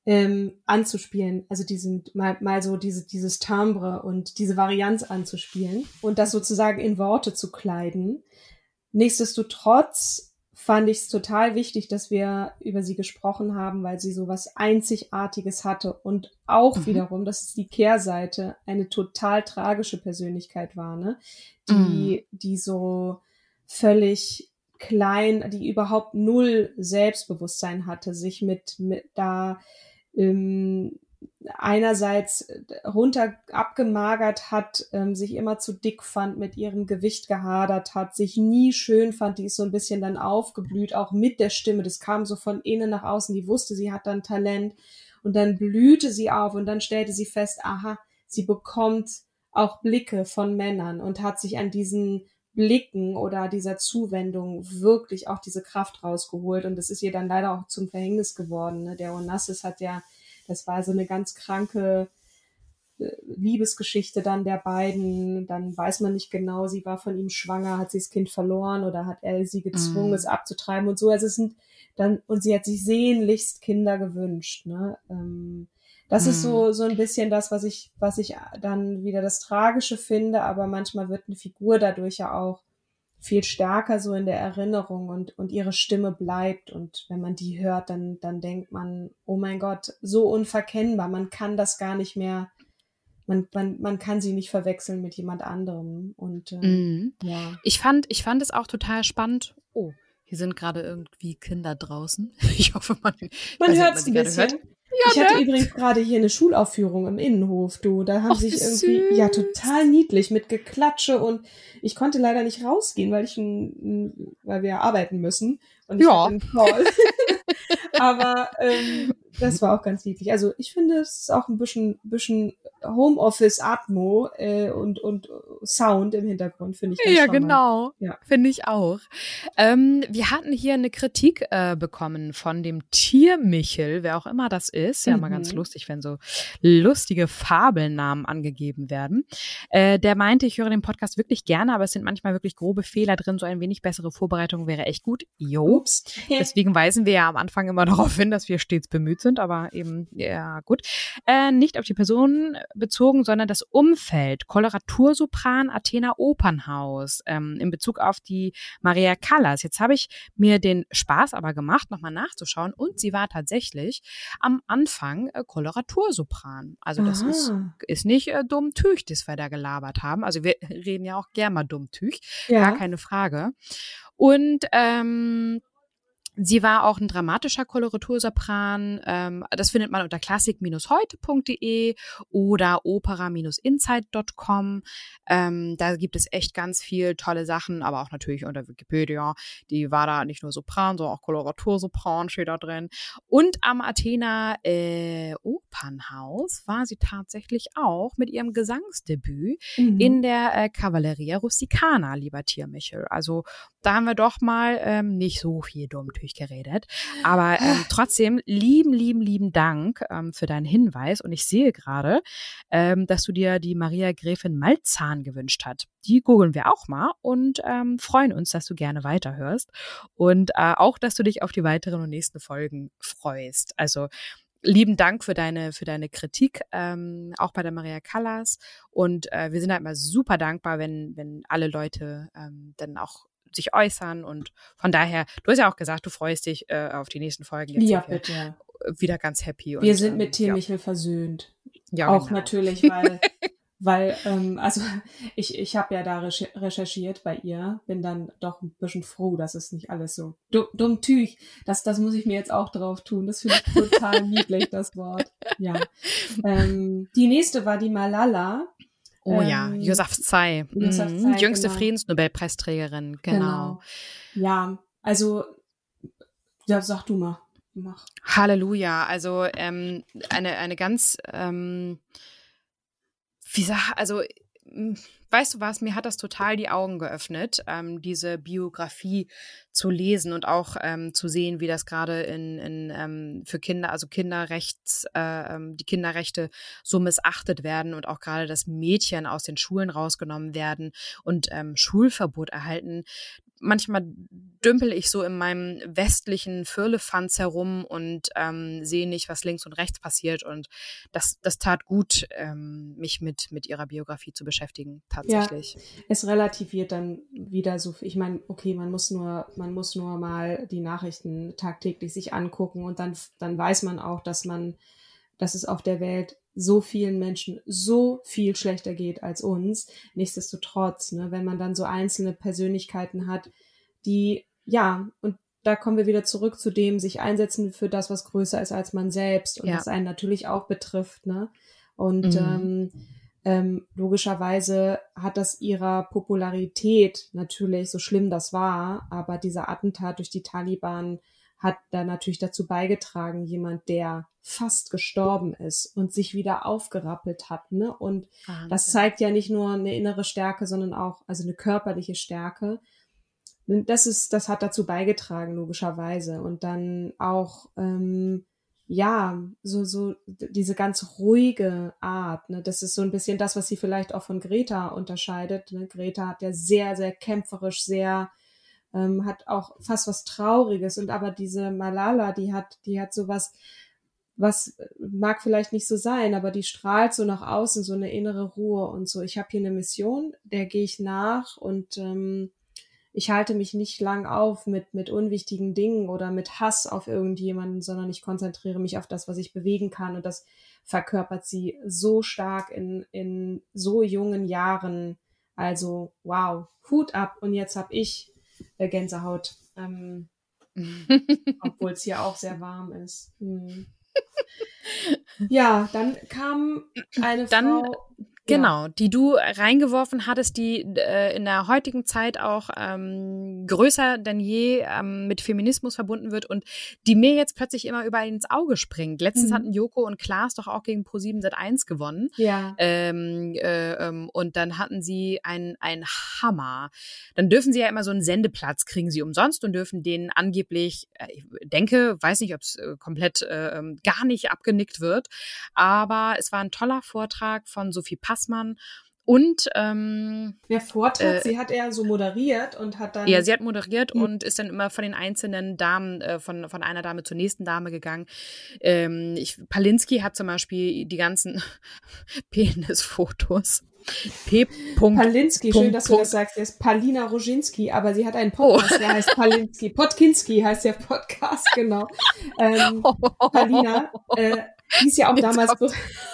ähm, anzuspielen, also diesen mal, mal so diese, dieses Timbre und diese Varianz anzuspielen und das sozusagen in Worte zu kleiden. Nichtsdestotrotz fand ich es total wichtig, dass wir über sie gesprochen haben, weil sie so was Einzigartiges hatte und auch mhm. wiederum, das ist die Kehrseite, eine total tragische Persönlichkeit war, ne? Die, mhm. die so völlig klein, die überhaupt null Selbstbewusstsein hatte, sich mit, mit da ähm, einerseits runter abgemagert hat, ähm, sich immer zu dick fand, mit ihrem Gewicht gehadert hat, sich nie schön fand, die ist so ein bisschen dann aufgeblüht, auch mit der Stimme, das kam so von innen nach außen, die wusste, sie hat dann Talent und dann blühte sie auf und dann stellte sie fest, aha, sie bekommt auch Blicke von Männern und hat sich an diesen Blicken oder dieser Zuwendung wirklich auch diese Kraft rausgeholt und das ist ihr dann leider auch zum Verhängnis geworden, ne? Der Onassis hat ja, das war so eine ganz kranke äh, Liebesgeschichte dann der beiden, dann weiß man nicht genau, sie war von ihm schwanger, hat sie das Kind verloren oder hat er sie gezwungen, mm. es abzutreiben und so, also es sind dann, und sie hat sich sehnlichst Kinder gewünscht, ne, ähm, das mm. ist so, so ein bisschen das, was ich, was ich dann wieder das Tragische finde, aber manchmal wird eine Figur dadurch ja auch viel stärker so in der Erinnerung und, und ihre Stimme bleibt und wenn man die hört, dann, dann denkt man, oh mein Gott, so unverkennbar, man kann das gar nicht mehr, man, man, man kann sie nicht verwechseln mit jemand anderem und ähm, mm. ja. Ich fand, ich fand es auch total spannend, oh, hier sind gerade irgendwie Kinder draußen, ich hoffe, man, man hört es ein bisschen. Hört. Ja, ich hatte ne? übrigens gerade hier eine Schulaufführung im Innenhof, du. Da haben Och, sich irgendwie, süß. ja, total niedlich mit Geklatsche und ich konnte leider nicht rausgehen, weil ich, n, weil wir arbeiten müssen und ich ja. hatte einen Call. Aber ähm, das war auch ganz niedlich. Also ich finde, es ist auch ein bisschen, bisschen Homeoffice-Atmo äh, und, und Sound im Hintergrund, finde ich ganz Ja, charmant. genau. Ja. Finde ich auch. Ähm, wir hatten hier eine Kritik äh, bekommen von dem Tiermichel, wer auch immer das ist. Ja, mhm. mal ganz lustig, wenn so lustige Fabelnamen angegeben werden. Äh, der meinte, ich höre den Podcast wirklich gerne, aber es sind manchmal wirklich grobe Fehler drin. So ein wenig bessere Vorbereitung wäre echt gut. Jo. Ups. Deswegen weisen wir ja am Anfang immer darauf hin, dass wir stets bemüht sind, aber eben, ja, gut. Äh, nicht auf die Person bezogen, sondern das Umfeld. Koloratursopran Athena Opernhaus ähm, in Bezug auf die Maria Callas. Jetzt habe ich mir den Spaß aber gemacht, nochmal nachzuschauen und sie war tatsächlich am Anfang äh, Koloratursopran. Also das Aha. ist, ist nicht äh, Dummtüch, das wir da gelabert haben. Also wir reden ja auch gerne mal Dummtüch, ja. gar keine Frage. Und ähm, sie war auch ein dramatischer Koloratursopran. Ähm, das findet man unter klassik Bindestrich heute Punkt de oder opera Bindestrich insight Punkt com. Ähm, da gibt es echt ganz viel tolle Sachen, aber auch natürlich unter Wikipedia. Die war da nicht nur Sopran, sondern auch Koloratursopran steht da drin. Und am Athena äh, Opernhaus war sie tatsächlich auch mit ihrem Gesangsdebüt mhm. in der äh, Cavalleria Rusticana, lieber Tiermichel. Also da haben wir doch mal ähm, nicht so viel Dummtüch geredet. Aber ähm, trotzdem lieben, lieben, lieben Dank ähm, für deinen Hinweis. Und ich sehe gerade, ähm, dass du dir die Maria Gräfin Malzahn gewünscht hast. Die googeln wir auch mal und ähm, freuen uns, dass du gerne weiterhörst. Und äh, auch, dass du dich auf die weiteren und nächsten Folgen freust. Also lieben Dank für deine für deine Kritik, ähm, auch bei der Maria Callas. Und äh, wir sind halt immer super dankbar, wenn wenn alle Leute ähm, dann auch sich äußern und von daher, du hast ja auch gesagt, du freust dich äh, auf die nächsten Folgen. Jetzt ja, sind wir bitte. Wieder ganz happy. Wir und, sind ähm, mit Tiermichel ja. versöhnt. Ja, auch genau. natürlich, weil, weil ähm, also ich, ich habe ja da recherchiert bei ihr, bin dann doch ein bisschen froh, dass es nicht alles so Dummtüch, das, das muss ich mir jetzt auch drauf tun, das finde ich total niedlich, das Wort. Ja. Ähm, die nächste war die Malala. Oh ähm, ja, Yousafzai, Yousafzai mhm. jüngste genau. Friedensnobelpreisträgerin, genau. genau. Ja, also, ja, sag du mal. Mach. Halleluja, also ähm, eine eine ganz, ähm, wie sag, also weißt du was, mir hat das total die Augen geöffnet, ähm, diese Biografie zu lesen und auch ähm, zu sehen, wie das gerade in, in ähm, für Kinder, also Kinderrechts, äh, die Kinderrechte so missachtet werden und auch gerade, dass Mädchen aus den Schulen rausgenommen werden und ähm, Schulverbot erhalten. manchmal dümpel ich so in meinem westlichen Firlefanz herum und ähm, sehe nicht, was links und rechts passiert. Und das, das tat gut, ähm, mich mit, mit ihrer Biografie zu beschäftigen, tatsächlich. Ja, es relativiert dann wieder so, ich meine, okay, man muss nur, man muss nur mal die Nachrichten tagtäglich sich angucken und dann, dann weiß man auch, dass man, dass es auf der Welt so vielen Menschen so viel schlechter geht als uns. Nichtsdestotrotz, ne, wenn man dann so einzelne Persönlichkeiten hat, die, ja, und da kommen wir wieder zurück zu dem, sich einsetzen für das, was größer ist als man selbst und Ja. das einen natürlich auch betrifft, ne? Und Mhm. ähm, ähm, logischerweise hat das ihrer Popularität natürlich, so schlimm das war, aber dieser Attentat durch die Taliban hat da natürlich dazu beigetragen, jemand, der fast gestorben ist und sich wieder aufgerappelt hat, ne? Und Wahnsinn. das zeigt ja nicht nur eine innere Stärke, sondern auch, also eine körperliche Stärke. Das ist, das hat dazu beigetragen, logischerweise. Und dann auch, ähm, ja, so, so, diese ganz ruhige Art, ne? Das ist so ein bisschen das, was sie vielleicht auch von Greta unterscheidet, ne? Greta hat ja sehr, sehr kämpferisch, sehr, ähm, hat auch fast was Trauriges. Und aber diese Malala, die hat, die hat sowas, was mag vielleicht nicht so sein, aber die strahlt so nach außen, so eine innere Ruhe und so. Ich habe hier eine Mission, der gehe ich nach und ähm, ich halte mich nicht lang auf mit, mit unwichtigen Dingen oder mit Hass auf irgendjemanden, sondern ich konzentriere mich auf das, was ich bewegen kann. Und das verkörpert sie so stark in, in so jungen Jahren. Also, wow, Hut ab. Und jetzt habe ich äh, Gänsehaut, ähm, obwohl es hier auch sehr warm ist. Hm. Ja, dann kam eine Dann, Frau... Genau, ja. Die du reingeworfen hattest, die äh, in der heutigen Zeit auch ähm, größer denn je ähm, mit Feminismus verbunden wird und die mir jetzt plötzlich immer überall ins Auge springt. Letztens mhm. hatten Joko und Klaas doch auch gegen ProSieben Sat eins gewonnen. Ja. Ähm, äh, ähm, und dann hatten sie ein, ein Hammer. Dann dürfen sie ja immer so einen Sendeplatz, kriegen sie umsonst und dürfen den angeblich, äh, ich denke, weiß nicht, ob es äh, komplett äh, gar nicht abgenickt wird, aber es war ein toller Vortrag von Sophie Passmann. Und ähm, der Vortrag, äh, sie hat eher so moderiert und hat dann... Ja, sie hat moderiert mhm. und ist dann immer von den einzelnen Damen, äh, von, von einer Dame zur nächsten Dame gegangen. Ähm, ich, Pawlinski hat zum Beispiel die ganzen Penisfotos. P. Pawlinski, schön, dass Punkt, du das sagst. Sie ist Palina Roginski, aber sie hat einen Podcast, oh. der heißt Pawlinski. Podkinski heißt der Podcast, genau. Ähm, Palina, äh, die ist ja auch Jetzt damals... Kriegen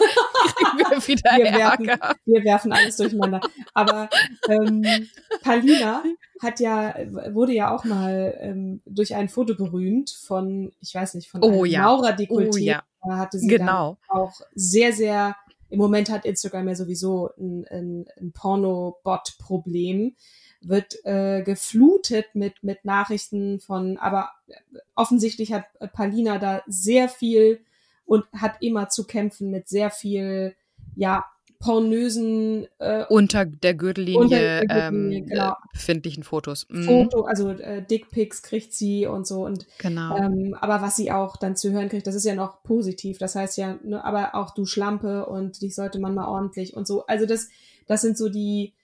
wir wieder wir, werfen, wir werfen alles durcheinander. Aber ähm, Palina hat ja, wurde ja auch mal ähm, durch ein Foto berühmt von, ich weiß nicht, von einem oh, ja. Maurerdekolleté. Oh, ja. Da hatte sie genau. dann auch sehr, sehr, im Moment hat Instagram ja sowieso ein, ein, ein Porno-Bot-Problem, wird äh, geflutet mit, mit Nachrichten von, aber offensichtlich hat Palina da sehr viel und hat immer zu kämpfen mit sehr viel, ja, pornösen äh, unter der Gürtellinie, unter der Gürtellinie ähm, genau. befindlichen Fotos. Mhm. Foto, also äh, Dickpics kriegt sie und so und genau. ähm, aber was sie auch dann zu hören kriegt, das ist ja noch positiv. Das heißt ja, ne, aber auch du Schlampe und dich sollte man mal ordentlich und so. Also das, das sind so die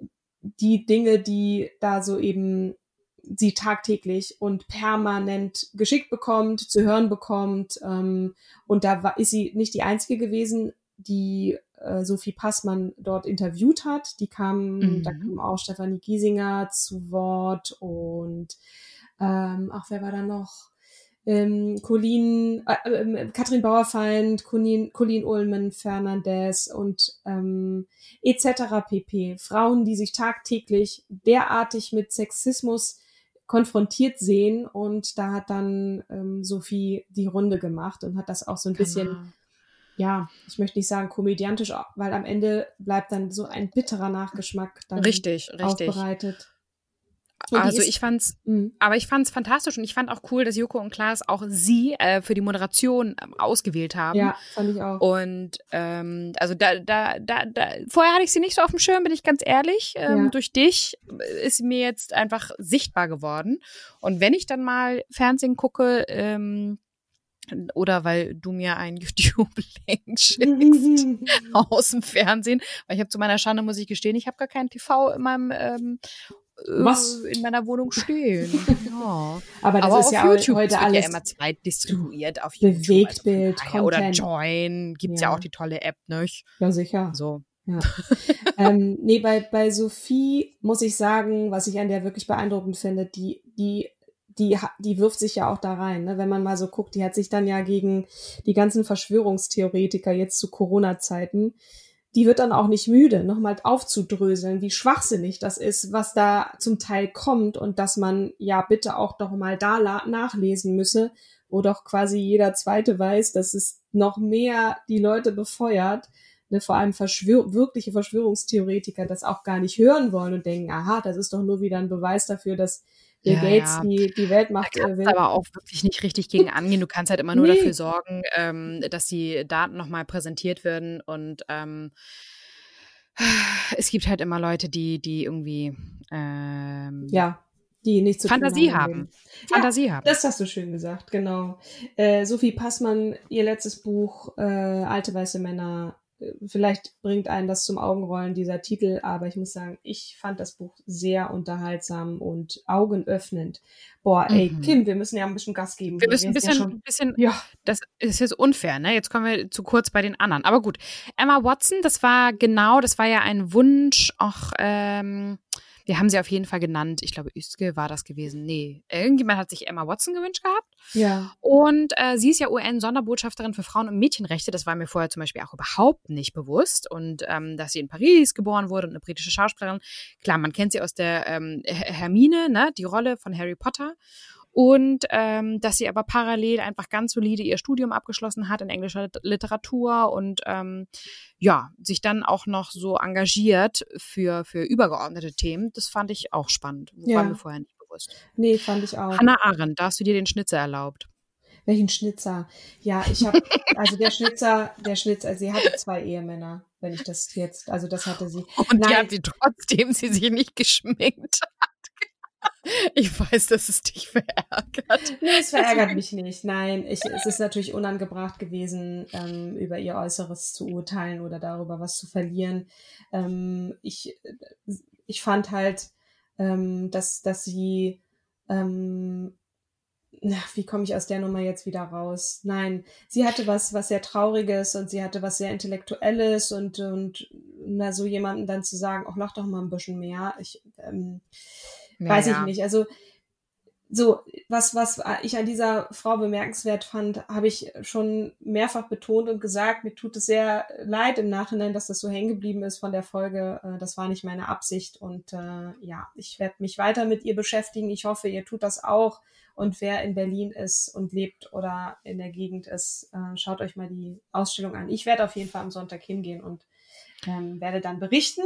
die Dinge, die da so eben sie tagtäglich und permanent geschickt bekommt, zu hören bekommt. Ähm, und da war, ist sie nicht die Einzige gewesen, die äh, Sophie Passmann dort interviewt hat. Die kam, mhm. da kam auch Stefanie Giesinger zu Wort und ähm, ach, wer war da noch? Ähm, Colleen, äh, äh, Katrin Bauerfeind, Colleen, Colleen Ullmann Fernandez und ähm, et cetera pp. Frauen, die sich tagtäglich derartig mit Sexismus konfrontiert sehen und da hat dann ähm, Sophie die Runde gemacht und hat das auch so ein genau. bisschen, ja, ich möchte nicht sagen komödiantisch, weil am Ende bleibt dann so ein bitterer Nachgeschmack dann richtig, richtig. aufbereitet. Und also ich fand's, mh. aber ich fand's fantastisch und ich fand auch cool, dass Joko und Klaas auch sie äh, für die Moderation ähm, ausgewählt haben. Ja, fand ich auch. Und ähm, also da, da, da, da, vorher hatte ich sie nicht so auf dem Schirm, bin ich ganz ehrlich. Ähm, ja. Durch dich ist sie mir jetzt einfach sichtbar geworden. Und wenn ich dann mal Fernsehen gucke, ähm, oder weil du mir einen YouTube-Link schickst aus dem Fernsehen, weil ich habe zu meiner Schande, muss ich gestehen, ich habe gar keinen T V in meinem ähm, Was? in meiner Wohnung stehen. Ja. Aber das Aber ist auf ja YouTube heute wird alles ja immer zweitdistribuiert auf YouTube. Bewegtbild, also Oder Content. Join, gibt's ja. Ja. ja auch die tolle App, nicht? Ja, sicher. So. Ja. ähm, nee, bei, bei Sophie muss ich sagen, was ich an der wirklich beeindruckend finde, die, die, die, die wirft sich ja auch da rein, ne? Wenn man mal so guckt, die hat sich dann ja gegen die ganzen Verschwörungstheoretiker jetzt zu Corona-Zeiten, die wird dann auch nicht müde, nochmal aufzudröseln, wie schwachsinnig das ist, was da zum Teil kommt und dass man ja bitte auch doch mal da la- nachlesen müsse, wo doch quasi jeder Zweite weiß, dass es noch mehr die Leute befeuert, ne, vor allem Verschwör- wirkliche Verschwörungstheoretiker das auch gar nicht hören wollen und denken, aha, das ist doch nur wieder ein Beweis dafür, dass Bill Ja, Gates ja. die, die Weltmacht Da äh, kannst will. du aber auch wirklich nicht richtig gegen angehen. Du kannst halt immer nur Nee. dafür sorgen, ähm, dass die Daten nochmal präsentiert werden und ähm, es gibt halt immer Leute, die, die irgendwie ähm, Ja, die nicht zu Fantasie tun haben. im haben. Leben. Fantasie ja, haben. Das hast du schön gesagt, genau. Äh, Sophie Passmann, ihr letztes Buch, äh, Alte weiße Männer, äh, vielleicht bringt einen das zum Augenrollen, dieser Titel, aber ich muss sagen, ich fand das Buch sehr unterhaltsam und augenöffnend. Boah, ey, Mhm. Kim, wir müssen ja ein bisschen Gas geben. Wir müssen ein sind bisschen, ja schon, bisschen ja, das ist jetzt unfair, ne? Jetzt kommen wir zu kurz bei den anderen. Aber gut, Emma Watson, das war genau, das war ja ein Wunsch, auch, ähm, wir haben sie auf jeden Fall genannt. Ich glaube, Üske war das gewesen. Nee, irgendjemand hat sich Emma Watson gewünscht gehabt. ja. Und äh, sie ist ja U N-Sonderbotschafterin für Frauen- und Mädchenrechte. Das war mir vorher zum Beispiel auch überhaupt nicht bewusst. Und ähm, dass sie in Paris geboren wurde und eine britische Schauspielerin. Klar, man kennt sie aus der ähm, Hermine, ne, die Rolle von Harry Potter. Und ähm, dass sie aber parallel einfach ganz solide ihr Studium abgeschlossen hat in englischer Literatur und ähm, ja, sich dann auch noch so engagiert für, für übergeordnete Themen. Das fand ich auch spannend. Ja. War mir vorher nicht bewusst. Nee, fand ich auch. Hannah Arendt, da hast du dir den Schnitzer erlaubt. Welchen Schnitzer? Ja, ich habe, also der Schnitzer, der Schnitzer, sie hatte zwei Ehemänner, wenn ich das jetzt, also das hatte sie. Und die Nein. hat sie trotzdem sie sich nicht geschminkt hat. Ich weiß, dass es dich verärgert. Nee, es verärgert mich nicht. Nein, ich, es ist natürlich unangebracht gewesen, ähm, über ihr Äußeres zu urteilen oder darüber was zu verlieren. Ähm, ich, ich fand halt, ähm, dass, dass sie, ähm, na, wie komme ich aus der Nummer jetzt wieder raus? Nein, sie hatte was, was sehr Trauriges und sie hatte was sehr Intellektuelles und, und na, so jemanden dann zu sagen, ach, lach doch mal ein bisschen mehr. Ich, ähm, Ja, weiß ich ja. nicht. Also, so, was, was ich an dieser Frau bemerkenswert fand, habe ich schon mehrfach betont und gesagt, mir tut es sehr leid im Nachhinein, dass das so hängen geblieben ist von der Folge. Das war nicht meine Absicht und äh, ja, ich werde mich weiter mit ihr beschäftigen. Ich hoffe, ihr tut das auch und wer in Berlin ist und lebt oder in der Gegend ist, äh, schaut euch mal die Ausstellung an. Ich werde auf jeden Fall am Sonntag hingehen und Ähm, werde dann berichten.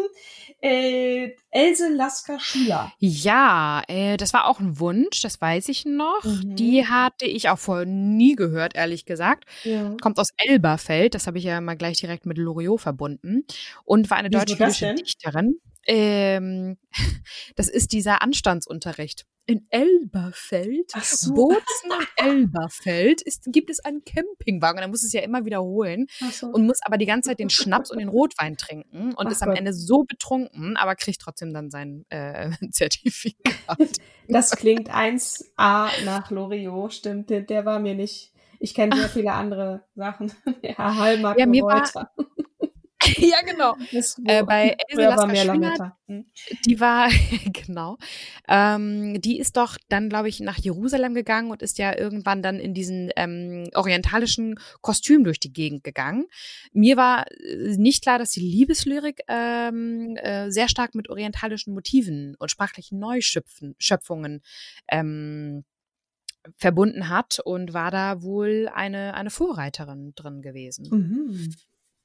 Äh, Else Lasker-Schüler. Ja, äh, das war auch ein Wunsch, das weiß ich noch. Mhm. Die hatte ich auch vorher nie gehört, ehrlich gesagt. Ja. Kommt aus Elberfeld, das habe ich ja mal gleich direkt mit Loriot verbunden. Und war eine Wieso das deutsch-jüdische denn? Dichterin. Ähm, das ist dieser Anstandsunterricht. In Elberfeld, Ach so. Bozen und Elberfeld ist, gibt es einen Campingwagen. Und er muss es ja immer wiederholen Ach so. und muss aber die ganze Zeit den Schnaps und den Rotwein trinken und Ach ist am Gott. Ende so betrunken, aber kriegt trotzdem dann sein äh, Zertifikat. Das klingt eins A nach Loriot, stimmt. Der, der war mir nicht. Ich kenne sehr viele andere Sachen. Ja, Hallmark Ja, mir war- Reuter. Ja, genau. Das Äh, bei Else früher war mehr Lasker-Schüler, Lametta. Hm? die war, genau, ähm, die ist doch dann, glaube ich, nach Jerusalem gegangen und ist ja irgendwann dann in diesen ähm, orientalischen Kostüm durch die Gegend gegangen. Mir war äh, nicht klar, dass die Liebeslyrik ähm, äh, sehr stark mit orientalischen Motiven und sprachlichen Neuschöpfungen ähm, verbunden hat und war da wohl eine, eine Vorreiterin drin gewesen. Mhm.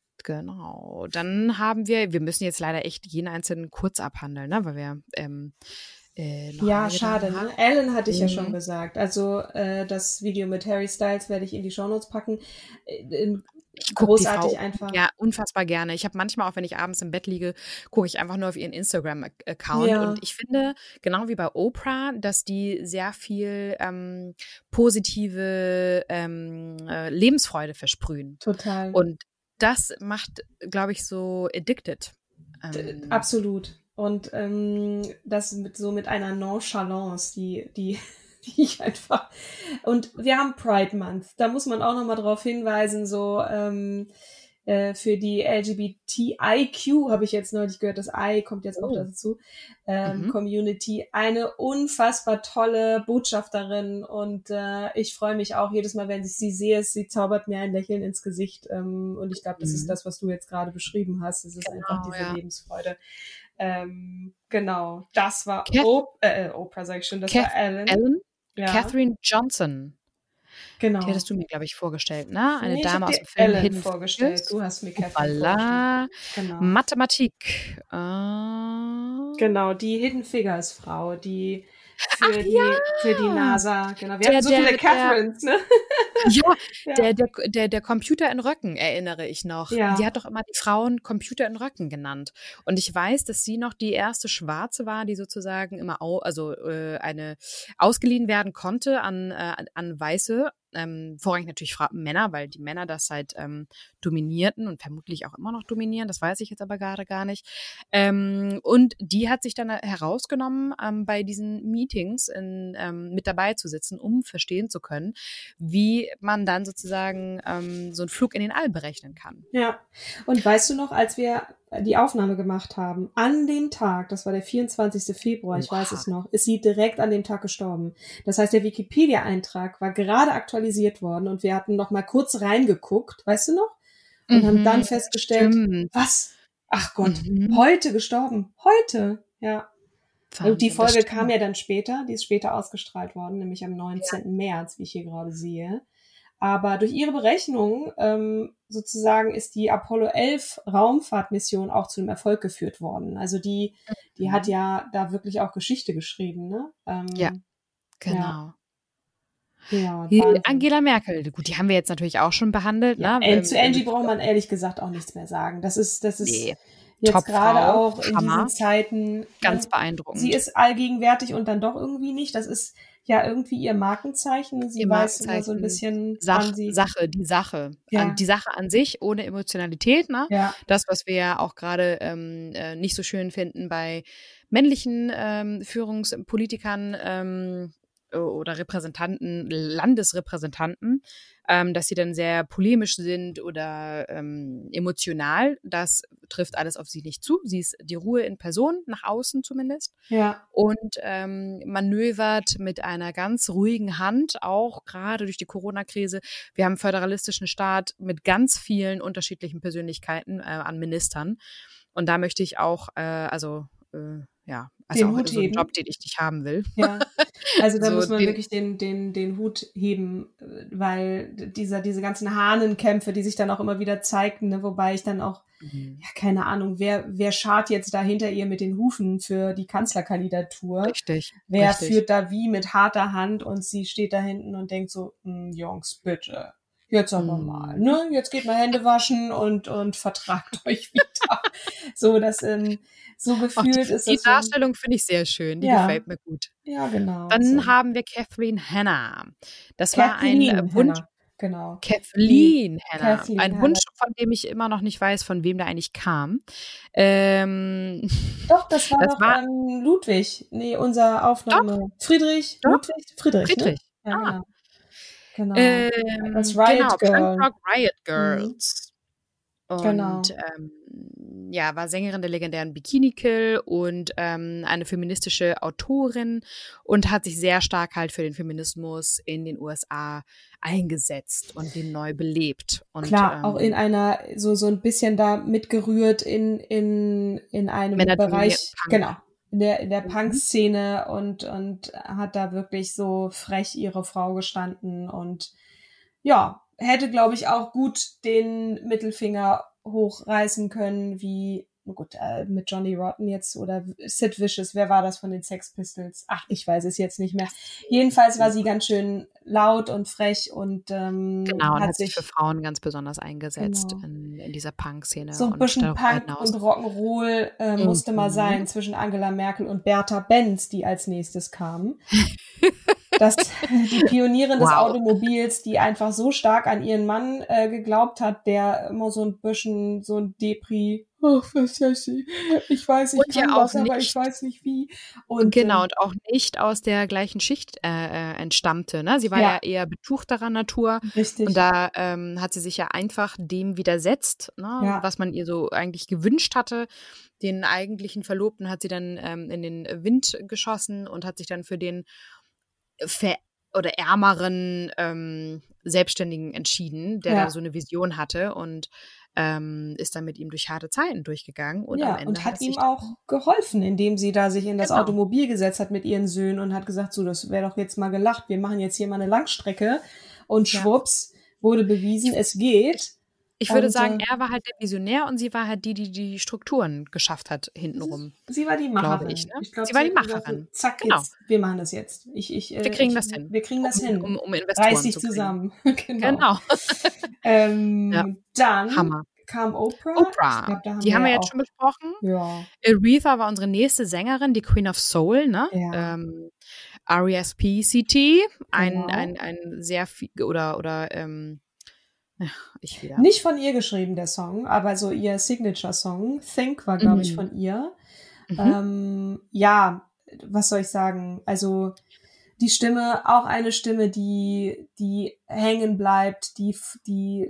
Genau. Dann haben wir, wir müssen jetzt leider echt jeden einzelnen kurz abhandeln, ne, weil wir ähm, äh, noch Ja, einige schade. dran Ne? Ellen hatte ich ja Mhm. schon gesagt. Also äh, das Video mit Harry Styles werde ich in die Shownotes packen. Äh, Ich gucke die großartig Frau einfach. ja unfassbar gerne. Ich habe manchmal auch, wenn ich abends im Bett liege, gucke ich einfach nur auf ihren Instagram-Account. Ja. Und ich finde, genau wie bei Oprah, dass die sehr viel ähm, positive ähm, äh, Lebensfreude versprühen. Total. Und das macht, glaube ich, so addicted. Ähm, Absolut. Und ähm, das mit so mit einer Nonchalance, die, die, die ich einfach. Und wir haben Pride Month. Da muss man auch nochmal drauf hinweisen, so ähm, äh, für die L G B T I Q, habe ich jetzt neulich gehört, das I kommt jetzt auch Oh. dazu, ähm, Mhm. Community, eine unfassbar tolle Botschafterin und äh, ich freue mich auch jedes Mal, wenn ich sie sehe, sie zaubert mir ein Lächeln ins Gesicht ähm, und ich glaube, das Mhm. ist das, was du jetzt gerade beschrieben hast, es ist Genau, einfach diese ja. Lebensfreude. Ähm, genau, das war Kath- Op- äh, Oprah, sag ich schon, das Kath- war Ellen. Ellen? Ja, Catherine Johnson. genau. Die hattest du mir, glaube ich, vorgestellt, ne? Eine Nee, ich Dame hab aus dir dem Film Ellen Hidden vorgestellt, Figures. du hast mir Catherine vorgestellt. Voilà. Genau. Mathematik. Ah. Genau, die Hidden Figures Frau, die für Ach die ja! für die NASA, genau. Wir Der- hatten so der- viele der- Catherines, ne? Ja, Ja. der, der, der, der Computer in Röcken, erinnere ich noch. Ja. Die hat doch immer die Frauen Computer in Röcken genannt. Und ich weiß, dass sie noch die erste Schwarze war, die sozusagen immer au, also äh, eine ausgeliehen werden konnte an, äh, an Weiße. Ähm, vorrangig natürlich Fra- Männer, weil die Männer das halt ähm, dominierten und vermutlich auch immer noch dominieren. Das weiß ich jetzt aber gerade gar nicht. Ähm, und die hat sich dann herausgenommen, ähm, bei diesen Meetings in, ähm, mit dabei zu sitzen, um verstehen zu können, wie man dann sozusagen ähm, so einen Flug in den All berechnen kann. Ja. Und weißt du noch, als wir die Aufnahme gemacht haben, an dem Tag, das war der vierundzwanzigsten Februar, ich Oha. weiß es noch, ist sie direkt an dem Tag gestorben. Das heißt, der Wikipedia-Eintrag war gerade aktualisiert worden und wir hatten noch mal kurz reingeguckt, weißt du noch? Und haben dann festgestellt, Stimmt. was? Ach Gott, Mhm. heute gestorben. Heute, ja. Und die Wahnsinn, das Folge stimmt. kam ja dann später, die ist später ausgestrahlt worden, nämlich am neunzehnten März, wie ich hier gerade sehe. Aber durch ihre Berechnung ähm, sozusagen ist die Apollo elf Raumfahrtmission auch zu einem Erfolg geführt worden. Also die, die Mhm. hat ja da wirklich auch Geschichte geschrieben, ne? Ähm, Ja. Genau. ja, Die Wahnsinn. Angela Merkel, gut, die haben wir jetzt natürlich auch schon behandelt. Ja, ne? äh, Ähm, zu Angie braucht man ehrlich gesagt auch nichts mehr sagen. Das ist, das ist Nee. jetzt Top-Frau, gerade auch in Hammer. diesen Zeiten. Ganz ne, beeindruckend. Sie ist allgegenwärtig und dann doch irgendwie nicht. Das ist ja irgendwie ihr Markenzeichen. Sie Ihr weiß immer so ein Markenzeichen. bisschen, Sach, wann sie. Sache, die Sache. Ja. An, die Sache an sich, ohne Emotionalität, ne? Ja, Das, was wir ja auch gerade ähm, äh, nicht so schön finden bei männlichen ähm, Führungspolitikern ähm, oder Repräsentanten, Landesrepräsentanten, ähm, dass sie dann sehr polemisch sind oder ähm, emotional. Das trifft alles auf sie nicht zu. Sie ist die Ruhe in Person, nach außen zumindest. ja, Und ähm, manövert mit einer ganz ruhigen Hand, auch gerade durch die Corona-Krise. Wir haben einen föderalistischen Staat mit ganz vielen unterschiedlichen Persönlichkeiten äh, an Ministern. Und da möchte ich auch, äh, also äh, ja, also Den auch Hut so einen heben. Job, den ich nicht haben will. ja. Also da So muss man den- wirklich den, den, den Hut heben, weil dieser, diese ganzen Hahnenkämpfe, die sich dann auch immer wieder zeigten, ne, wobei ich dann auch, ja, keine Ahnung, wer, wer schart jetzt da hinter ihr mit den Hufen für die Kanzlerkandidatur? Richtig. Wer richtig. führt da wie mit harter Hand und sie steht da hinten und denkt so, "Hm, Jungs, bitte, jetzt aber Mm. mal, ne? Jetzt geht mal Hände waschen und, und vertragt euch wieder." So, das, ähm, so Auch gefühlt die, ist die das so, Darstellung finde ich sehr schön. Die Ja. gefällt mir gut. ja, genau. Dann so. haben wir Catherine Hanna. Das war ein Kathleen äh, Wunsch. Hanna, genau. Kathleen Hanna. Kathleen Ein Hanna. Wunsch, von dem ich immer noch nicht weiß, von wem der eigentlich kam. Ähm, Doch, das war Das doch war- ähm, Ludwig. Nee, unser Aufnahme. Friedrich, Doch. Ludwig, Friedrich, Friedrich. Ne? Ja, Ah. genau. Genau. ähm, Das Riot genau, Girl. Punk Rock Riot Girls. Und Genau. ähm, ja, war Sängerin der legendären Bikini Kill und ähm, eine feministische Autorin und hat sich sehr stark halt für den Feminismus in den U S A eingesetzt und den neu belebt. Und, Klar, ähm, auch in einer, so, so ein bisschen da mitgerührt in, in, in einem Männerdominierten Bereich, Punk. genau, in der, in der Mhm. Punk-Szene und, und hat da wirklich so frech ihre Frau gestanden und ja, hätte, glaube ich, auch gut den Mittelfinger hochreißen können, wie, oh gut, äh, mit Johnny Rotten jetzt oder Sid Vicious, wer war das von den Sex Pistols? Ach, ich weiß es jetzt nicht mehr. Jedenfalls war sie ganz schön laut und frech und ähm, Genau, und hat hat sich sich für Frauen ganz besonders eingesetzt Genau. in, in dieser Punk-Szene. so ein und bisschen darüber Punk hinaus. und Rock'n'Roll äh, musste mal Mhm. sein zwischen Angela Merkel und Bertha Benz, die als nächstes kam. Das, die Pionierin des Wow. Automobils, die einfach so stark an ihren Mann äh, geglaubt hat, der immer so ein bisschen so ein Depri Oh, was weiß ich. Ich weiß, ich und kann ja auch was, aber nicht, ich weiß nicht wie. Und, genau, ähm, und auch nicht aus der gleichen Schicht äh, äh, entstammte. Ne? Sie war ja, ja, eher betuchterer Natur und richtig. da ähm, hat sie sich ja einfach dem widersetzt, ne? Ja, Was man ihr so eigentlich gewünscht hatte. Den eigentlichen Verlobten hat sie dann ähm, in den Wind geschossen und hat sich dann für den ver oder ärmeren ähm, Selbstständigen entschieden, der da ja. so eine Vision hatte und ähm, ist dann mit ihm durch harte Zeiten durchgegangen und am Ja, Ende und hat hat es sich ihm auch dann geholfen, indem sie da sich in das genau, Automobil gesetzt hat mit ihren Söhnen und hat gesagt, so, das wäre doch jetzt mal gelacht, wir machen jetzt hier mal eine Langstrecke. Und ja. schwupps, wurde bewiesen, es geht. Ich würde Und sagen, äh, er war halt der Visionär und sie war halt die, die die Strukturen geschafft hat hintenrum, sie war die glaube ich, Macherin. ne? Ich glaube, Sie war sie die hat gesagt, so, Macherin. zack, Genau. jetzt, wir machen das jetzt. Ich, ich, Wir äh, kriegen ich, das hin, wir kriegen das um hin. um um Reiß Investoren dich zu kriegen. zusammen. Genau. Genau. Ja, Ähm, dann Hammer. kam Oprah. Ich Oprah, glaube, da haben die wir haben wir ja jetzt schon auch, besprochen. ja, Aretha war unsere nächste Sängerin, die Queen of Soul, ne? ja, Ähm, R E S P C T, ein genau. ein ein sehr viel oder oder ähm, ja, ich wieder. Nicht von ihr geschrieben, der Song, aber so ihr Signature-Song. Think war, glaube ich, Mhm. von ihr. Mhm. Ähm, ja, was soll ich sagen? Also die Stimme, auch eine Stimme, die, die hängen bleibt, die, die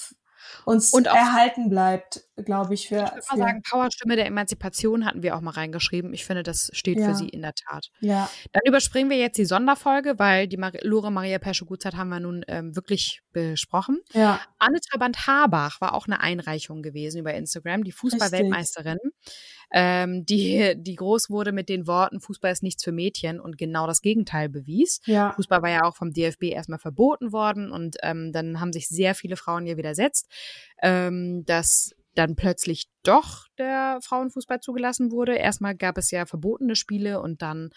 uns Und auch, erhalten bleibt, glaube ich, ich für, würde mal für, sagen, Powerstimme der Emanzipation hatten wir auch mal reingeschrieben. Ich finde, das steht für sie ja, in der Tat. ja, Dann überspringen wir jetzt die Sonderfolge, weil die Mar- Lore Maria Pesche-Gutzeit haben wir nun ähm, wirklich besprochen. ja, Anne Trabant-Habach war auch eine Einreichung gewesen über Instagram, die richtig. Fußball-Weltmeisterin, ähm, die, die groß wurde mit den Worten, Fußball ist nichts für Mädchen und genau das Gegenteil bewies. Ja, Fußball war ja auch vom D F B erstmal verboten worden und ähm, dann haben sich sehr viele Frauen ihr widersetzt, ähm, dass dann plötzlich doch der Frauenfußball zugelassen wurde. Erstmal gab es ja verbotene Spiele und dann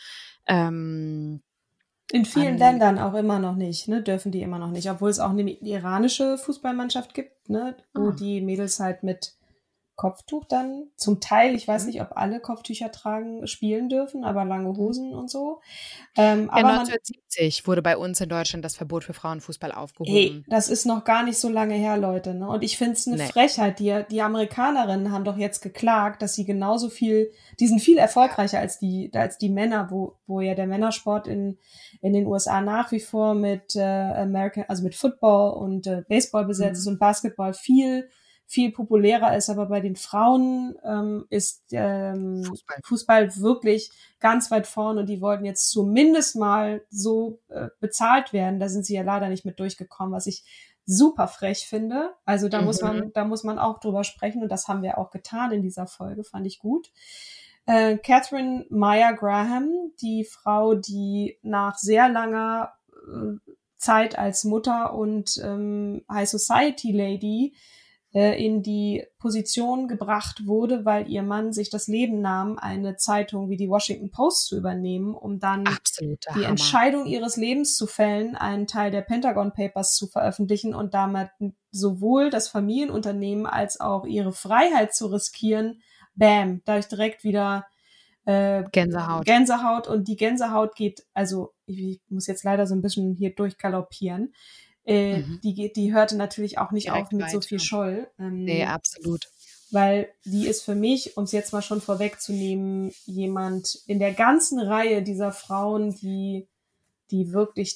ähm, in vielen an, Ländern auch immer noch nicht, ne, dürfen die immer noch nicht, obwohl es auch eine iranische Fußballmannschaft gibt, ne, wo ah, die Mädels halt mit Kopftuch dann zum Teil, ich weiß mhm. nicht, ob alle Kopftücher tragen, spielen dürfen, aber lange Hosen und so. Ähm, Ja, aber man, neunzehnhundertsiebzig wurde bei uns in Deutschland das Verbot für Frauenfußball hey, aufgehoben. das ist noch gar nicht so lange her, Leute, ne? Und ich finde es eine Nee. Frechheit. Die, die Amerikanerinnen haben doch jetzt geklagt, dass sie genauso viel, die sind viel erfolgreicher als die, als die Männer, wo, wo ja der Männersport in, in den U S A nach wie vor mit äh, American, also mit Football und äh, Baseball besetzt ist Mhm. und Basketball viel viel populärer ist, aber bei den Frauen ähm, ist ähm, Fußball. Fußball wirklich ganz weit vorne und die wollten jetzt zumindest mal so äh, bezahlt werden. Da sind sie ja leider nicht mit durchgekommen, was ich super frech finde. Also da Mhm. muss man, da muss man auch drüber sprechen und das haben wir auch getan in dieser Folge, fand ich gut. Äh, Catherine Meyer Graham, die Frau, die nach sehr langer äh, Zeit als Mutter und ähm, High Society Lady in die Position gebracht wurde, weil ihr Mann sich das Leben nahm, eine Zeitung wie die Washington Post zu übernehmen, um dann Absoluter die Hammer. Entscheidung ihres Lebens zu fällen, einen Teil der Pentagon Papers zu veröffentlichen und damit sowohl das Familienunternehmen als auch ihre Freiheit zu riskieren. Bam, da ich direkt wieder äh, Gänsehaut. Gänsehaut und die Gänsehaut geht, also ich, ich muss jetzt leider so ein bisschen hier durchgaloppieren. Äh, Mhm. die, die hörte natürlich auch nicht Direkt auf mit so weiter. viel Scholl. Ähm, Nee, absolut. Weil die ist für mich, um es jetzt mal schon vorwegzunehmen, jemand in der ganzen Reihe dieser Frauen, die, die wirklich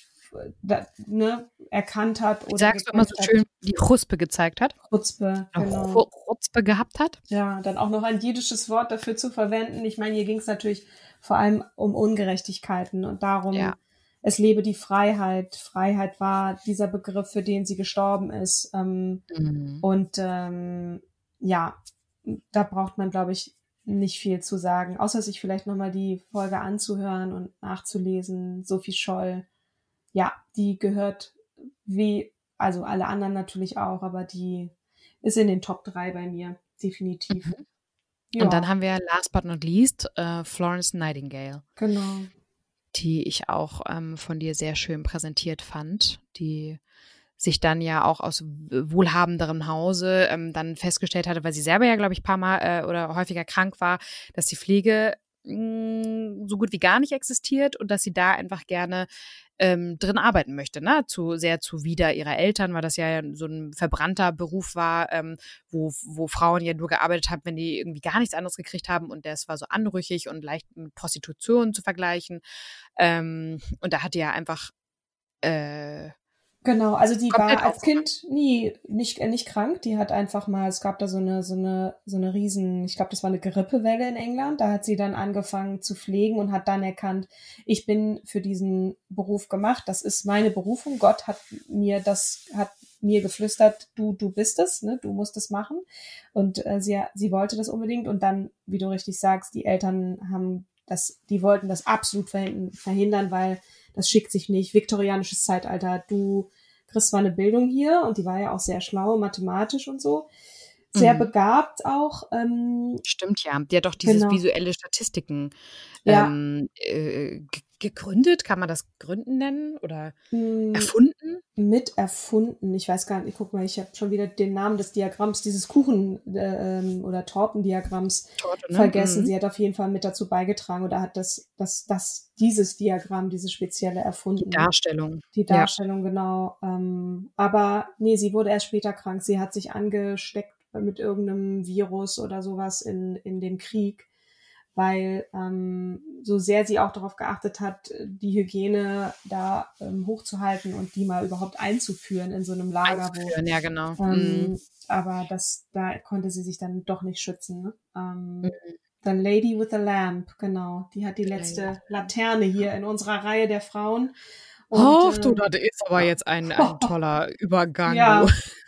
da, ne, erkannt hat oder Sagst du immer so gekämpft schön, die Chuspe gezeigt hat? Chutzpe, genau. Chu- Chutzpe gehabt hat? Ja, dann auch noch ein jiddisches Wort dafür zu verwenden. Ich meine, hier ging es natürlich vor allem um Ungerechtigkeiten und darum, Ja. es lebe die Freiheit. Freiheit war dieser Begriff, für den sie gestorben ist. Ähm, Mhm. und ähm, ja, da braucht man, glaube ich, nicht viel zu sagen, außer sich vielleicht nochmal die Folge anzuhören und nachzulesen. Sophie Scholl, ja, die gehört wie, also alle anderen natürlich auch, aber die ist in den Top drei bei mir, definitiv. Mhm. Ja, Und dann haben wir last but not least äh, Florence Nightingale, genau. die ich auch ähm, von dir sehr schön präsentiert fand, die sich dann ja auch aus wohlhabenderem Hause ähm, dann festgestellt hatte, weil sie selber ja, glaube ich, ein paar Mal äh, oder häufiger krank war, dass die Pflege mh, so gut wie gar nicht existiert und dass sie da einfach gerne ähm, drin arbeiten möchte, ne? Zu sehr zuwider ihrer Eltern, weil das ja so ein verbrannter Beruf war, ähm, wo, wo Frauen ja nur gearbeitet haben, wenn die irgendwie gar nichts anderes gekriegt haben und das war so anrüchig und leicht mit Prostitution zu vergleichen. Ähm, und da hat die ja einfach äh, Genau, also die komplett war als Kind nie nicht nicht krank. Die hat einfach mal, es gab da so eine so eine so eine riesen, ich glaube, das war eine Grippewelle in England. Da hat sie dann angefangen zu pflegen und hat dann erkannt, ich bin für diesen Beruf gemacht. Das ist meine Berufung. Gott hat mir das hat mir geflüstert, du du bist es, ne? Du musst es machen. Und äh, sie sie wollte das unbedingt. Und dann, wie du richtig sagst, die Eltern haben das, die wollten das absolut verhindern, weil das schickt sich nicht. Viktorianisches Zeitalter, du kriegst zwar eine Bildung hier und die war ja auch sehr schlau, mathematisch und so. Sehr mhm. begabt auch. Ähm, Stimmt, ja. Die hat doch dieses genau. visuelle Statistiken ja. ähm, äh, g- gegründet. Kann man das gründen nennen? Oder mm, erfunden? Mit erfunden. Ich weiß gar nicht, guck mal, ich habe schon wieder den Namen des Diagramms, dieses Kuchen- äh, oder Tortendiagramms Torte, ne? vergessen. Mhm. Sie hat auf jeden Fall mit dazu beigetragen oder hat das, das, das, dieses Diagramm, dieses spezielle erfunden. Die Darstellung. Die Darstellung, ja. genau. Ähm, aber nee, sie wurde erst später krank. Sie hat sich angesteckt mit irgendeinem Virus oder sowas in, in dem Krieg, weil ähm, so sehr sie auch darauf geachtet hat, die Hygiene da ähm, hochzuhalten und die mal überhaupt einzuführen in so einem Lager. Einzuführen, wo, ja genau. Ähm, mhm. Aber das, da konnte sie sich dann doch nicht schützen. Ne? Ähm, mhm. The Lady with the Lamp, genau. Die hat die letzte ja. Laterne hier in unserer Reihe der Frauen. Und, Ach du, das ist aber jetzt ein, ein toller Übergang. Ja.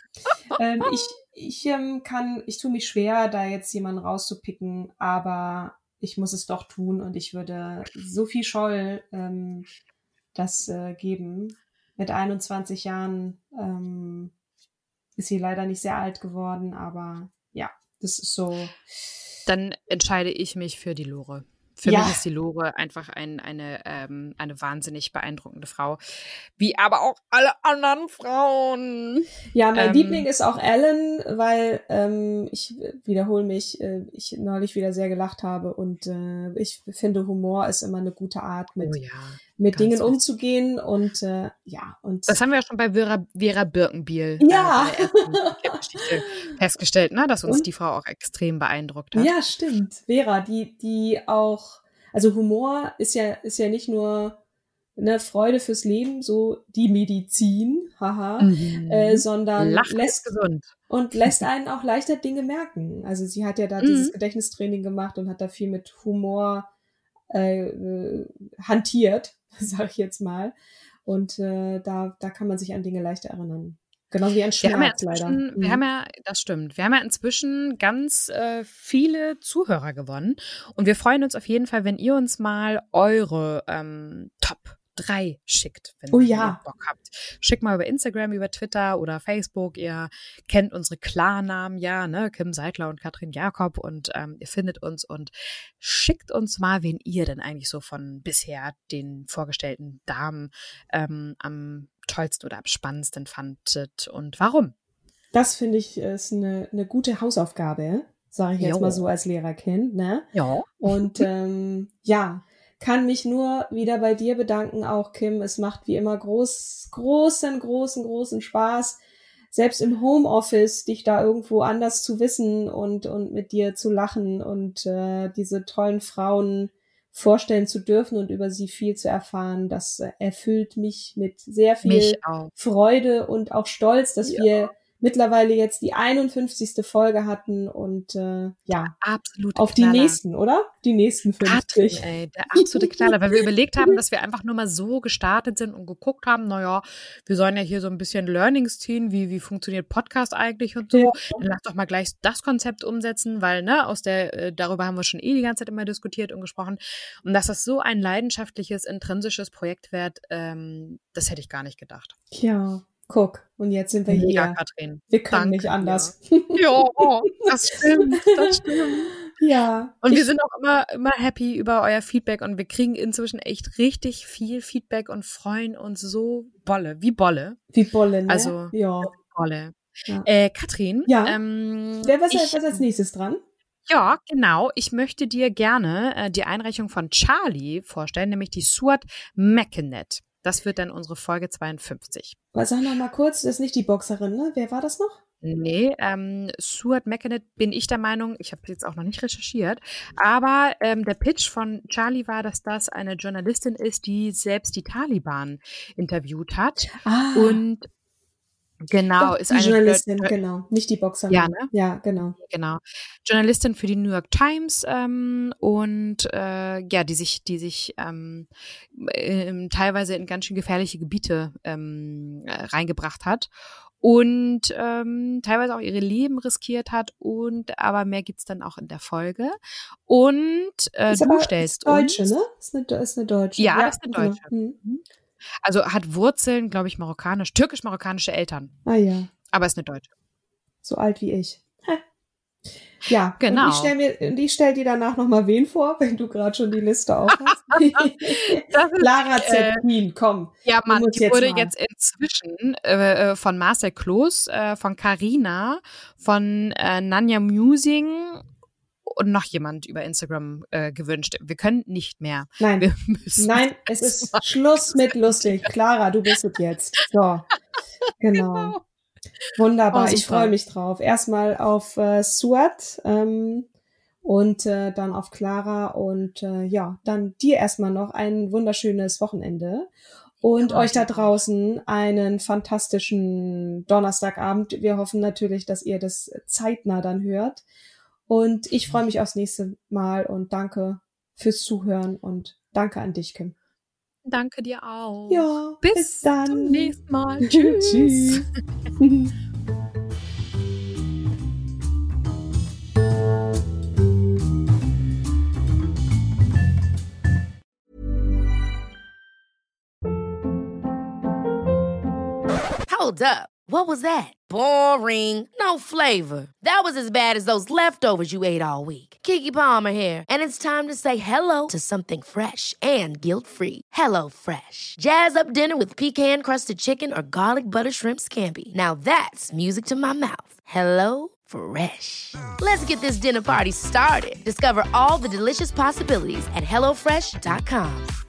ähm, ich ich ähm, kann, ich tue mich schwer, da jetzt jemanden rauszupicken, aber ich muss es doch tun und ich würde Sophie Scholl ähm, das äh, geben. Mit einundzwanzig Jahren ähm, ist sie leider nicht sehr alt geworden, aber ja, das ist so. Dann entscheide ich mich für die Lore. Für ja. mich ist die Lore einfach ein, eine, ähm, eine wahnsinnig beeindruckende Frau. Wie aber auch alle anderen Frauen. Ja, mein ähm, Liebling ist auch Ellen, weil ähm, ich wiederhole mich, äh, ich neulich wieder sehr gelacht habe und äh, ich finde, Humor ist immer eine gute Art, mit, oh ja, mit Dingen richtig. umzugehen und äh, ja. und Das haben wir ja schon bei Vera, Vera Birkenbiel ja. äh, Geschichte festgestellt, ne? Dass uns und? die Frau auch extrem beeindruckt hat. Ja, stimmt. Vera, die, die auch, also Humor ist ja, ist ja nicht nur eine Freude fürs Leben, so die Medizin, haha, mhm. äh, sondern Lachen lässt ist gesund. und lässt einen auch leichter Dinge merken. Also sie hat ja da mhm. dieses Gedächtnistraining gemacht und hat da viel mit Humor äh, hantiert, sag ich jetzt mal. Und äh, da, da kann man sich an Dinge leichter erinnern. Genau wie ein Schmerz, wir leider. Wir mhm. haben ja, das stimmt, wir haben ja inzwischen ganz äh, viele Zuhörer gewonnen und wir freuen uns auf jeden Fall, wenn ihr uns mal eure ähm, Top drei schickt, wenn oh, ihr ja. Bock habt. Schickt mal über Instagram, über Twitter oder Facebook. Ihr kennt unsere Klarnamen ja, ne? Kim Seidler und Katrin Jakob und ähm, ihr findet uns und schickt uns mal, wen ihr denn eigentlich so von bisher den vorgestellten Damen ähm, am tollsten oder am spannendsten fandet und warum? Das finde ich ist eine, eine gute Hausaufgabe, sage ich jetzt jo. mal so als Lehrerkind, ne? Ja. Und ähm, ja, kann mich nur wieder bei dir bedanken, auch Kim. Es macht wie immer groß, großen, großen, großen Spaß, selbst im Homeoffice dich da irgendwo anders zu wissen und und mit dir zu lachen und äh, diese tollen Frauen vorstellen zu dürfen und über sie viel zu erfahren. Das äh, erfüllt mich mit sehr viel Freude und auch Stolz, dass ja. wir mittlerweile jetzt die einundfünfzigste Folge hatten und äh, ja, absolut auf die nächsten, oder? Die nächsten fünfzig. Katrin, ey, der absolute Knaller, weil wir überlegt haben, dass wir einfach nur mal so gestartet sind und geguckt haben, naja, wir sollen ja hier so ein bisschen Learnings ziehen, wie wie funktioniert Podcast eigentlich und so. Ja. Dann lass doch mal gleich das Konzept umsetzen, weil ne, aus der äh, darüber haben wir schon eh die ganze Zeit immer diskutiert und gesprochen. Und dass das so ein leidenschaftliches, intrinsisches Projekt wird, ähm, das hätte ich gar nicht gedacht. Ja. Guck, und jetzt sind wir Mega, hier. Katrin. Wir können Danke, nicht anders. Ja, ja das stimmt, das stimmt. Ja. Und wir sind auch immer, immer happy über euer Feedback und wir kriegen inzwischen echt richtig viel Feedback und freuen uns so Bolle, wie Bolle. Wie Bolle, ne? Also, ja. Bolle. Ja. Äh, Katrin. Ja. Ähm, Wer was, ich, was als nächstes dran? Ja, genau. Ich möchte dir gerne äh, die Einreichung von Charlie vorstellen, nämlich die Stuart McInnet. Das wird dann unsere Folge zweiundfünfzig. Was, sag noch mal kurz, das ist nicht die Boxerin, ne? Wer war das noch? Nee, ähm, Stuart McInnet bin ich der Meinung, ich habe jetzt auch noch nicht recherchiert, aber ähm, der Pitch von Charlie war, dass das eine Journalistin ist, die selbst die Taliban interviewt hat. Ah. Und genau, Doch, ist die eine Journalistin, Jour- genau, nicht die Boxerin. Ja, ne? Ja, genau. Genau. Journalistin für die New York Times ähm, und äh, ja, die sich, die sich ähm, äh, teilweise in ganz schön gefährliche Gebiete ähm, äh, reingebracht hat und ähm, teilweise auch ihre Leben riskiert hat und aber mehr gibt's dann auch in der Folge. Und äh, Ist du aber stellst ist Deutsche, uns, ne? Ist eine, ist eine Deutsche. Ja, das ist eine Deutsche. Genau. Mhm. Also hat Wurzeln, glaube ich, marokkanisch, türkisch-marokkanische Eltern, Ah ja, aber ist eine Deutsche. so alt wie ich. Hä. Ja, Genau. Und ich stelle mir, und ich stell dir danach nochmal wen vor, wenn du gerade schon die Liste auf hast. Das ist, Lara äh, Zetkin, komm. Ja, Mann, musst die jetzt wurde mal. jetzt inzwischen äh, von Marcel Kloß, äh, von Carina, von äh, Nanja Musing und noch jemand über Instagram äh, gewünscht. Wir können nicht mehr. Nein, Wir müssen nein, es ist Schluss mit lustig. Clara, du bist es jetzt. So, genau. Genau. Wunderbar, Oh, ich super. freue mich drauf. Erstmal auf äh, Stuart ähm, und äh, dann auf Clara und äh, ja, dann dir erstmal noch ein wunderschönes Wochenende und Ja, euch da dir auch. draußen einen fantastischen Donnerstagabend. Wir hoffen natürlich, dass ihr das zeitnah dann hört und ich freue mich aufs nächste Mal und danke fürs Zuhören und danke an dich, Kim. Danke dir auch. Ja, bis, bis dann. zum nächsten Mal. Tschüss. Tschüss. Hold up. What was that? Boring. No flavor. That was as bad as those leftovers you ate all week. Keke Palmer here, and it's time to say hello to something fresh and guilt-free. Hello Fresh. Jazz up dinner with pecan-crusted chicken or garlic butter shrimp scampi. Now that's music to my mouth. Hello Fresh. Let's get this dinner party started. Discover all the delicious possibilities at hello fresh dot com.